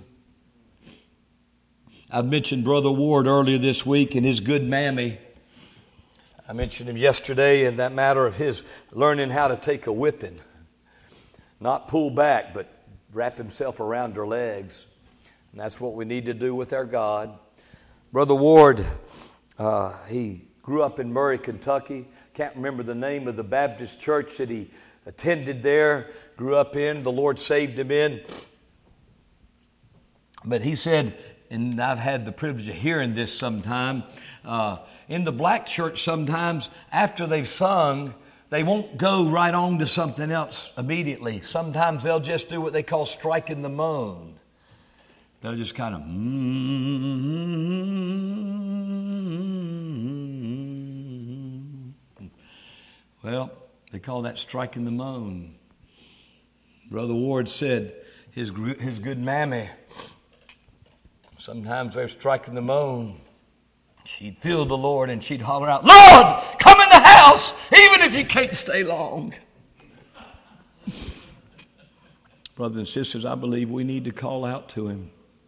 I mentioned Brother Ward earlier this week and his good mammy. I mentioned him yesterday in that matter of his learning how to take a whipping. Not pull back, but wrap himself around her legs. And that's what we need to do with our God. Brother Ward, uh, he grew up in Murray, Kentucky. Can't remember the name of the Baptist church that he attended there, grew up in. The Lord saved him in. But he said, and I've had the privilege of hearing this sometime, uh, in the black church sometimes after they've sung, they won't go right on to something else immediately. Sometimes they'll just do what they call striking the moan. They'll just kind of, mm-hmm. Well, they call that striking the moan. Brother Ward said his, his good mammy, sometimes they're striking the moan. She'd feel the Lord and she'd holler out, Lord, come in the house, even if you can't stay long. Brothers and sisters, I believe we need to call out to him.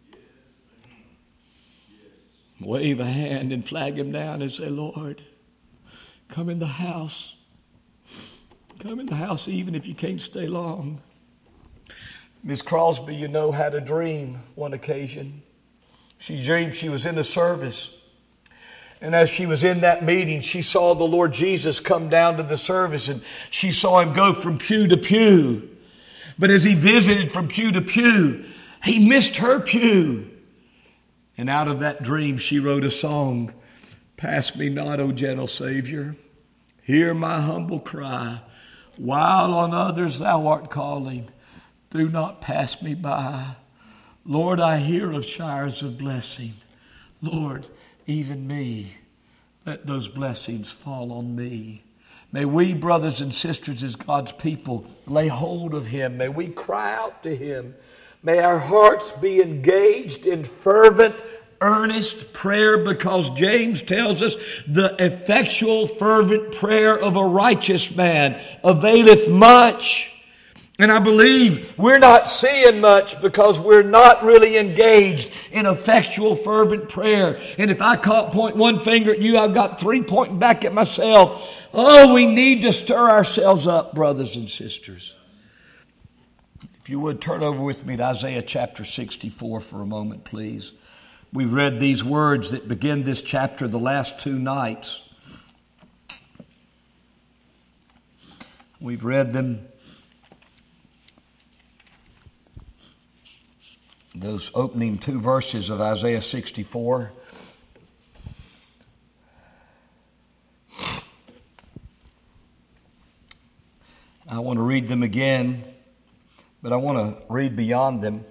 Wave a hand and flag him down and say, Lord, come in the house. Come in the house even if you can't stay long. Miss Crosby, you know, had a dream one occasion. She dreamed she was in a service. And as she was in that meeting, she saw the Lord Jesus come down to the service, and she saw him go from pew to pew. But as he visited from pew to pew, he missed her pew. And out of that dream, she wrote a song, Pass me not, O gentle Savior. Hear my humble cry. While on others thou art calling, do not pass me by. Lord, I hear of showers of blessing. Lord, even me, let those blessings fall on me. May we, brothers and sisters, as God's people, lay hold of him. May we cry out to him. May our hearts be engaged in fervent, earnest prayer, because James tells us the effectual, fervent prayer of a righteous man availeth much. And I believe we're not seeing much because we're not really engaged in effectual, fervent prayer. And if I can't point one finger at you, I've got three pointing back at myself. Oh, we need to stir ourselves up, brothers and sisters. If you would, turn over with me to Isaiah chapter sixty-four for a moment, please. We've read these words that begin this chapter the last two nights. We've read them, those opening two verses of Isaiah sixty-four. I want to read them again, but I want to read beyond them.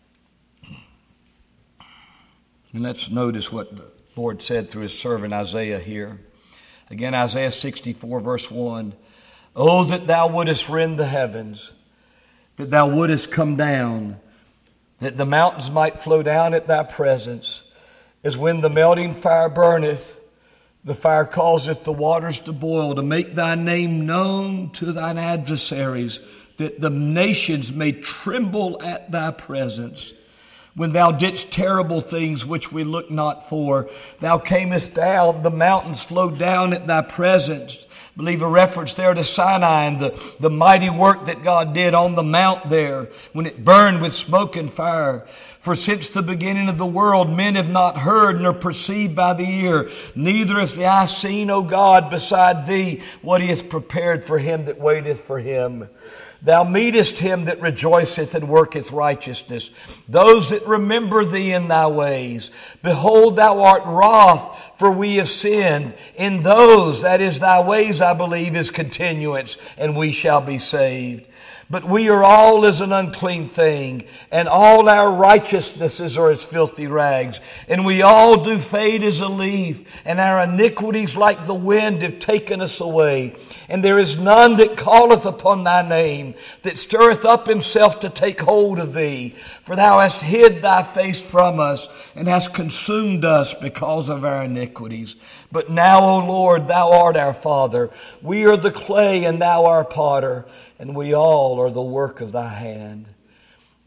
And let's notice what the Lord said through his servant Isaiah here. Again, Isaiah sixty-four, verse one. Oh, that thou wouldest rend the heavens, that thou wouldest come down, that the mountains might flow down at thy presence, as when the melting fire burneth, the fire causeth the waters to boil, to make thy name known to thine adversaries, that the nations may tremble at thy presence. When thou didst terrible things which we look not for, thou camest down, the mountains flowed down at thy presence. I believe a reference there to Sinai and the, the mighty work that God did on the mount there when it burned with smoke and fire. For since the beginning of the world, men have not heard nor perceived by the ear, neither hath the eye seen, O God, beside thee, what he hath prepared for him that waiteth for him. Thou meetest him that rejoiceth and worketh righteousness, those that remember thee in thy ways. Behold, thou art wroth, for we have sinned. In those, that is thy ways, I believe, is continuance, and we shall be saved. But we are all as an unclean thing, and all our righteousnesses are as filthy rags. And we all do fade as a leaf, and our iniquities like the wind have taken us away. And there is none that calleth upon thy name, that stirreth up himself to take hold of thee. For thou hast hid thy face from us, and hast consumed us because of our iniquities. But now, O Lord, thou art our Father. We are the clay, and thou art potter, and we all are the work of thy hand.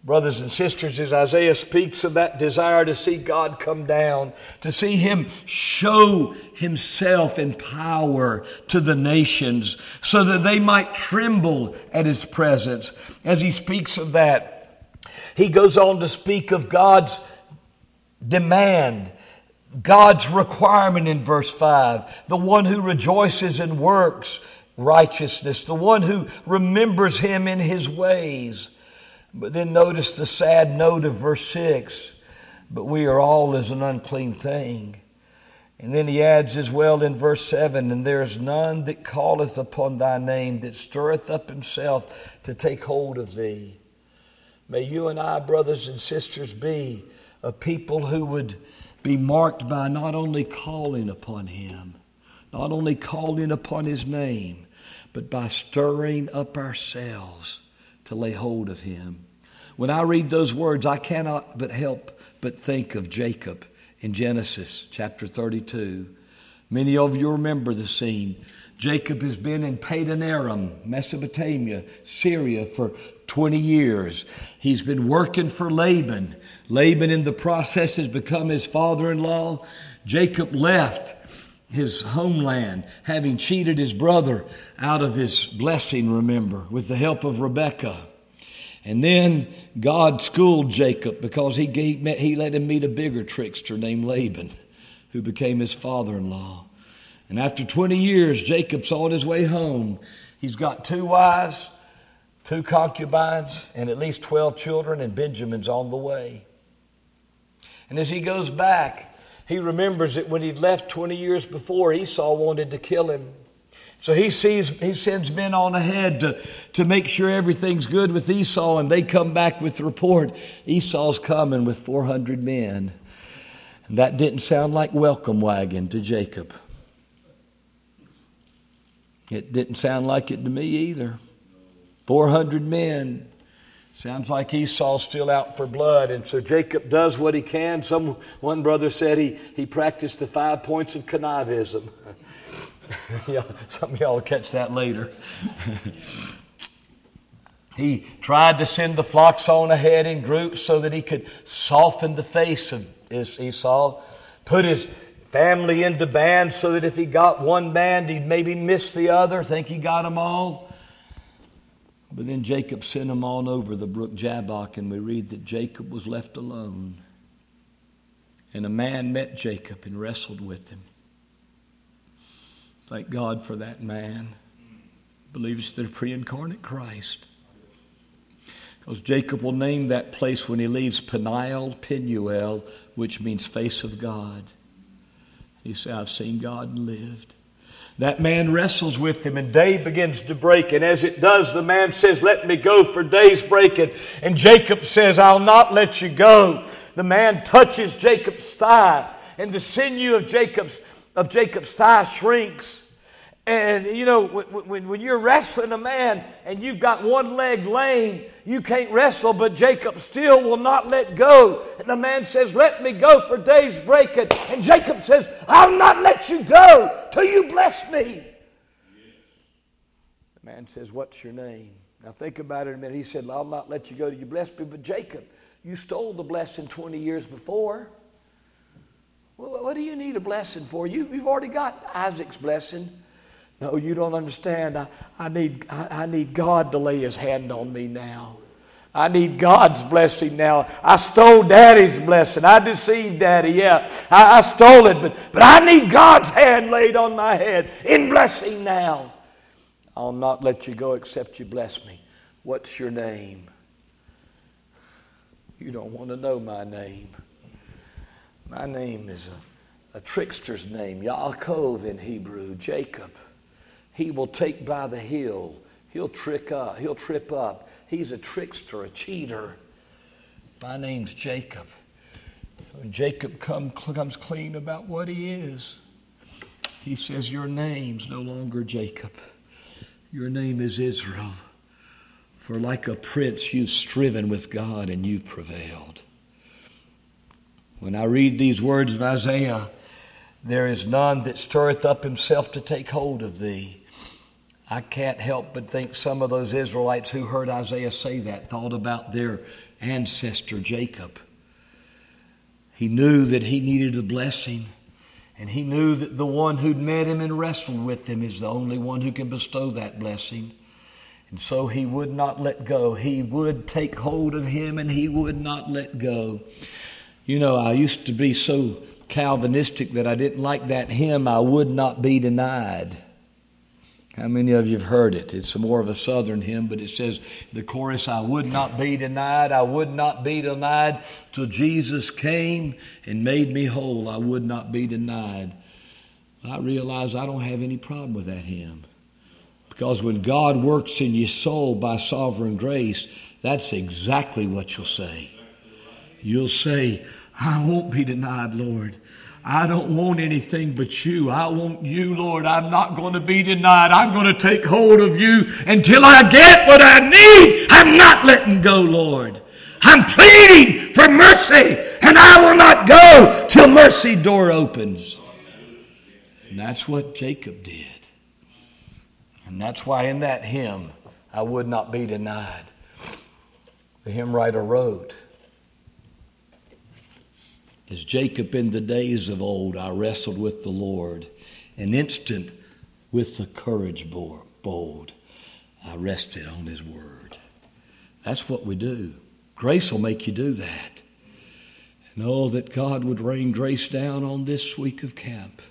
Brothers and sisters, as Isaiah speaks of that desire to see God come down, to see Him show Himself in power to the nations so that they might tremble at His presence. As he speaks of that, he goes on to speak of God's demand, God's requirement in verse five. The one who rejoices and works righteousness, the one who remembers Him in His ways. But then notice the sad note of verse six. But we are all as an unclean thing. And then he adds as well in verse seven, and there is none that calleth upon thy name, that stirreth up himself to take hold of thee. May you and I, brothers and sisters, be a people who would be marked by not only calling upon Him, not only calling upon His name, but by stirring up ourselves to lay hold of Him. When I read those words, I cannot but help but think of Jacob in Genesis chapter thirty-two. Many of you remember the scene. Jacob has been in Padan Aram, Mesopotamia, Syria for twenty years. He's been working for Laban. Laban in the process has become his father-in-law. Jacob left his homeland, having cheated his brother out of his blessing, remember, with the help of Rebekah. And then God schooled Jacob because he, gave, he let him meet a bigger trickster named Laban, who became his father-in-law. And after twenty years, Jacob's on his way home. He's got two wives, two concubines, and at least twelve children, and Benjamin's on the way. And as he goes back, he remembers that when he'd left twenty years before, Esau wanted to kill him. So he sees, he sends men on ahead to, to make sure everything's good with Esau, and they come back with the report, Esau's coming with four hundred men. And that didn't sound like welcome wagon to Jacob. It didn't sound like it to me either. four hundred men. Sounds like Esau's still out for blood. And so Jacob does what he can. Some one brother said he, he practiced the five points of connivism. Yeah, some of y'all will catch that later. He tried to send the flocks on ahead in groups so that he could soften the face of Esau. Put his family into bands so that if he got one band, he'd maybe miss the other, think he got them all. But then Jacob sent them on over the brook Jabbok, and we read that Jacob was left alone. And a man met Jacob and wrestled with him. Thank God for that man. I believe it's the pre-incarnate Christ. Because Jacob will name that place when he leaves Peniel, Penuel, which means face of God. He said, I've seen God and lived. That man wrestles with him, and day begins to break. And as it does, the man says, let me go, for day's breaking. And Jacob says, I'll not let you go. The man touches Jacob's thigh, and the sinew of Jacob's, of Jacob's thigh shrinks. And, you know, when, when you're wrestling a man and you've got one leg lame, you can't wrestle, but Jacob still will not let go. And the man says, let me go, for day's breaking. And Jacob says, I'll not let you go till you bless me. The man says, what's your name? Now think about it a minute. He said, I'll not let you go till you bless me. But Jacob, you stole the blessing twenty years before. Well, what do you need a blessing for? You, you've already got Isaac's blessing. No, you don't understand. I, I need I, I need God to lay His hand on me now. I need God's blessing now. I stole Daddy's blessing. I deceived Daddy, yeah. I, I stole it, but, but I need God's hand laid on my head in blessing now. I'll not let you go except you bless me. What's your name? You don't want to know my name. My name is a, a trickster's name, Yaakov in Hebrew, Jacob. He will take by the heel. He'll trick up. He'll trip up. He's a trickster, a cheater. My name's Jacob. When Jacob come, comes clean about what he is, he says, your name's no longer Jacob. Your name is Israel. For like a prince, you've striven with God and you've prevailed. When I read these words of Isaiah, there is none that stirreth up himself to take hold of thee. I can't help but think some of those Israelites who heard Isaiah say that thought about their ancestor Jacob. He knew that he needed a blessing, and he knew that the one who'd met him and wrestled with him is the only one who can bestow that blessing. And so he would not let go. He would take hold of him, and he would not let go. You know, I used to be so Calvinistic that I didn't like that hymn, I would not be denied. How many of you have heard it? It's more of a southern hymn, but it says, the chorus, I would not be denied, I would not be denied, till Jesus came and made me whole, I would not be denied. I realize I don't have any problem with that hymn. Because when God works in your soul by sovereign grace, that's exactly what you'll say. You'll say, I won't be denied, Lord. I don't want anything but you. I want you, Lord. I'm not going to be denied. I'm going to take hold of you until I get what I need. I'm not letting go, Lord. I'm pleading for mercy, and I will not go till mercy door opens. And that's what Jacob did. And that's why in that hymn, I would not be denied, the hymn writer wrote, as Jacob in the days of old, I wrestled with the Lord, an instant with the courage bold, I rested on his word. That's what we do. Grace will make you do that. And oh, that God would rain grace down on this week of camp.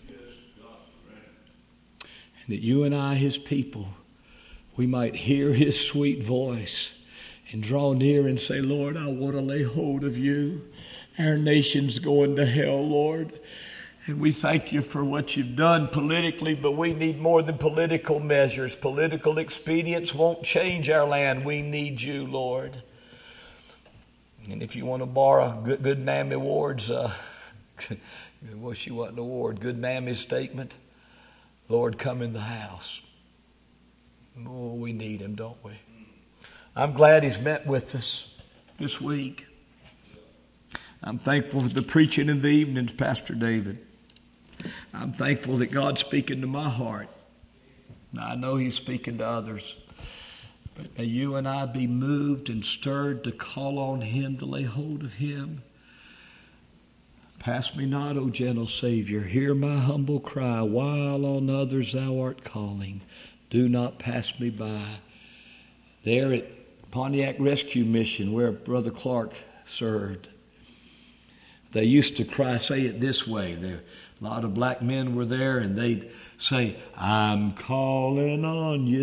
And that you and I, his people, we might hear his sweet voice and draw near and say, Lord, I want to lay hold of you. Our nation's going to hell, Lord. And we thank you for what you've done politically, but we need more than political measures. Political expedience won't change our land. We need you, Lord. And if you want to borrow Good, good Mammy Ward's, uh, well, she wasn't an award, Good Mammy's statement, Lord, come in the house. Oh, we need him, don't we? I'm glad he's met with us this week. I'm thankful for the preaching in the evenings, Pastor David. I'm thankful that God's speaking to my heart. Now, I know he's speaking to others. But may you and I be moved and stirred to call on him, to lay hold of him. Pass me not, O gentle Savior. Hear my humble cry. While on others thou art calling, do not pass me by. There at Pontiac Rescue Mission, where Brother Clark served, they used to cry, say it this way. There, a lot of black men were there, and they'd say, I'm calling on you,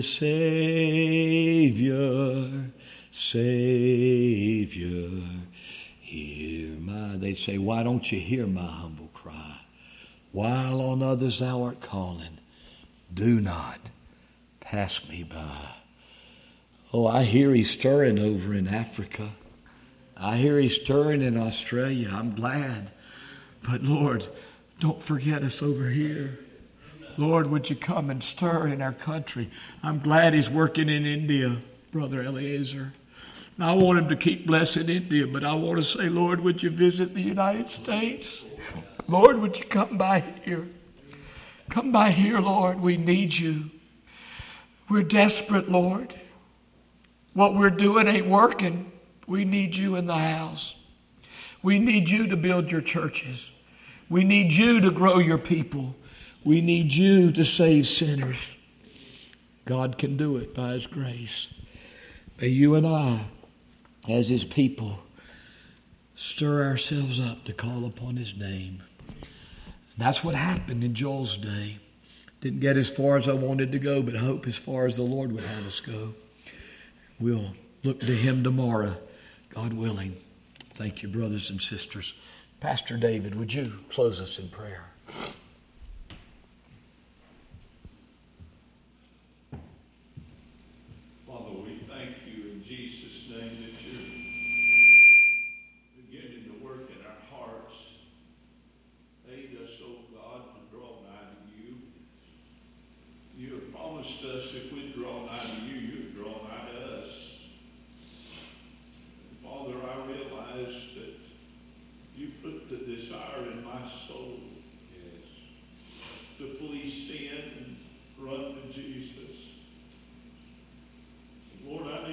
Savior, Savior, hear my... They'd say, why don't you hear my humble cry? While on others thou art calling, do not pass me by. Oh, I hear he's stirring over in Africa. I hear he's stirring in Australia. I'm glad. But Lord, don't forget us over here. Lord, would you come and stir in our country? I'm glad he's working in India, Brother Eliezer. And I want him to keep blessing India, but I want to say, Lord, would you visit the United States? Lord, would you come by here? Come by here, Lord. We need you. We're desperate, Lord. What we're doing ain't working. We need you in the house. We need you to build your churches. We need you to grow your people. We need you to save sinners. God can do it by his grace. May you and I, as his people, stir ourselves up to call upon his name. That's what happened in Joel's day. Didn't get as far as I wanted to go, but I hope as far as the Lord would have us go. We'll look to him tomorrow, God willing. Thank you, brothers and sisters. Pastor David, would you close us in prayer? Father, we thank you in Jesus' name that you're beginning to work in our hearts. Aid us, oh God, to draw nigh to you. You have promised us if we draw nigh to you, you would draw nigh to us. And Father, I realize that you put the desire in my soul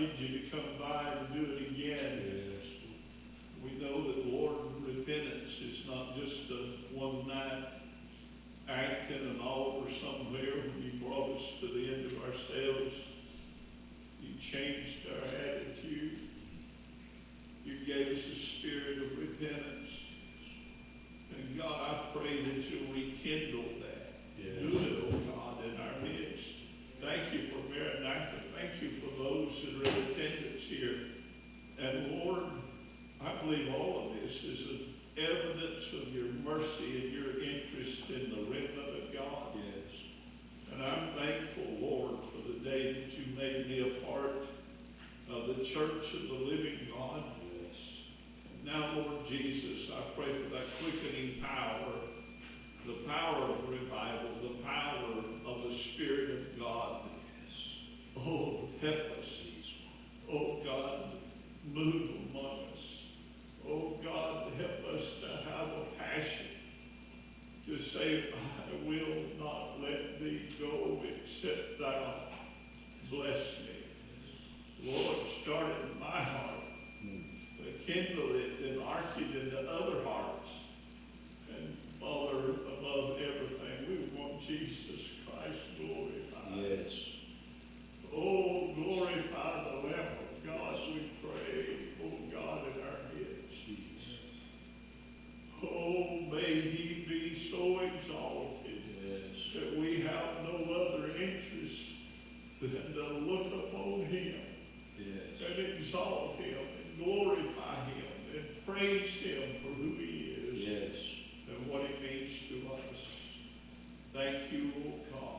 need you to come by and do it again. Yes. We know that, Lord, repentance is not just a one-night act in an altar somewhere when you brought us to the end of ourselves. You changed our attitude. You gave us a spirit of repentance. And God, I pray that you'll rekindle that. Yes. Do it, oh God, in our midst. Thank you for Maranatha. Thank you for those that are in attendance here. And Lord, I believe all of this is an evidence of your mercy and your interest in the remnant of God. Yes. And I'm thankful, Lord, for the day that you made me a part of the church of the living God. Yes. And now, Lord Jesus, I pray for that quickening power, the power of revival, the power of the Spirit of God. Yes. Oh, help us. Oh, God, move among us. Oh, God, help us to have a passion to say, I will not let thee go except thou bless me. Lord, start it in my heart. Mm. Kindle it and arc it into other hearts. And Father, above everything, we want Jesus Christ glorified. Yes. Oh, glorify the Lamb of God, we pray. Oh, God, in our midst. Jesus. Oh, may he be so exalted. Yes. That we have no other interest than to look upon him. Yes. And exalt him and glorify him and praise him for who he is. Yes. And what he means to us. Thank you, O God,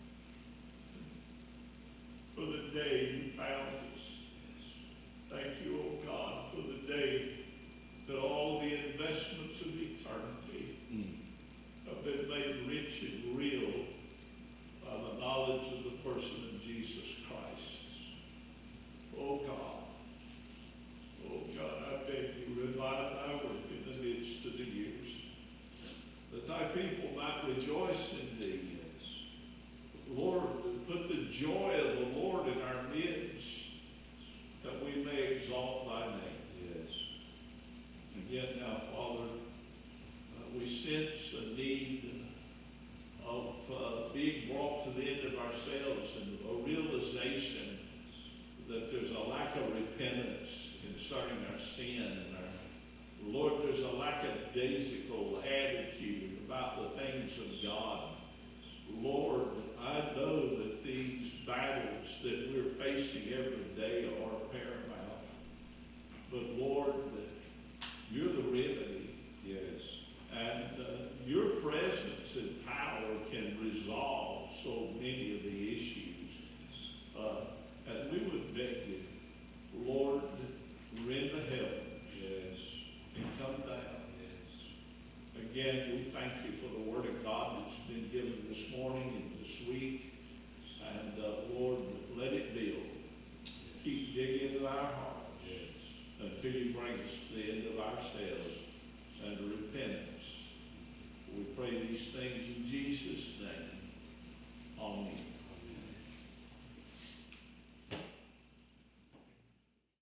for the day you found us. Thank you, O God, for the day that all the investments of eternity mm. have been made rich and real by the knowledge of the person of Jesus Christ. Oh God, oh God, I beg you, revive thy work in the midst of the years, that thy people might rejoice in thee. Lord, put the joy of the Lord in our midst, that we may exalt thy name. Yes. And yet now, Father, uh, we sense a need of uh, being brought to the end of ourselves and a realization that there's a lack of repentance concerning our sin and our, Lord, there's a lackadaisical attitude about the things of God. Lord, I know that these battles that we're facing every day are paramount. But Lord, that you're the remedy. Yes. And uh, your presence and power can resolve so many of the issues. Uh, and we would beg you, Lord, rend the heavens. Yes. And come down. Yes. Again, we thank you for the word of God that's been given this morning and this week. And uh, Lord, let it build. Keep digging into our hearts. Yes. Until you bring us to the end of ourselves and repentance. We pray these things in Jesus' name. Amen.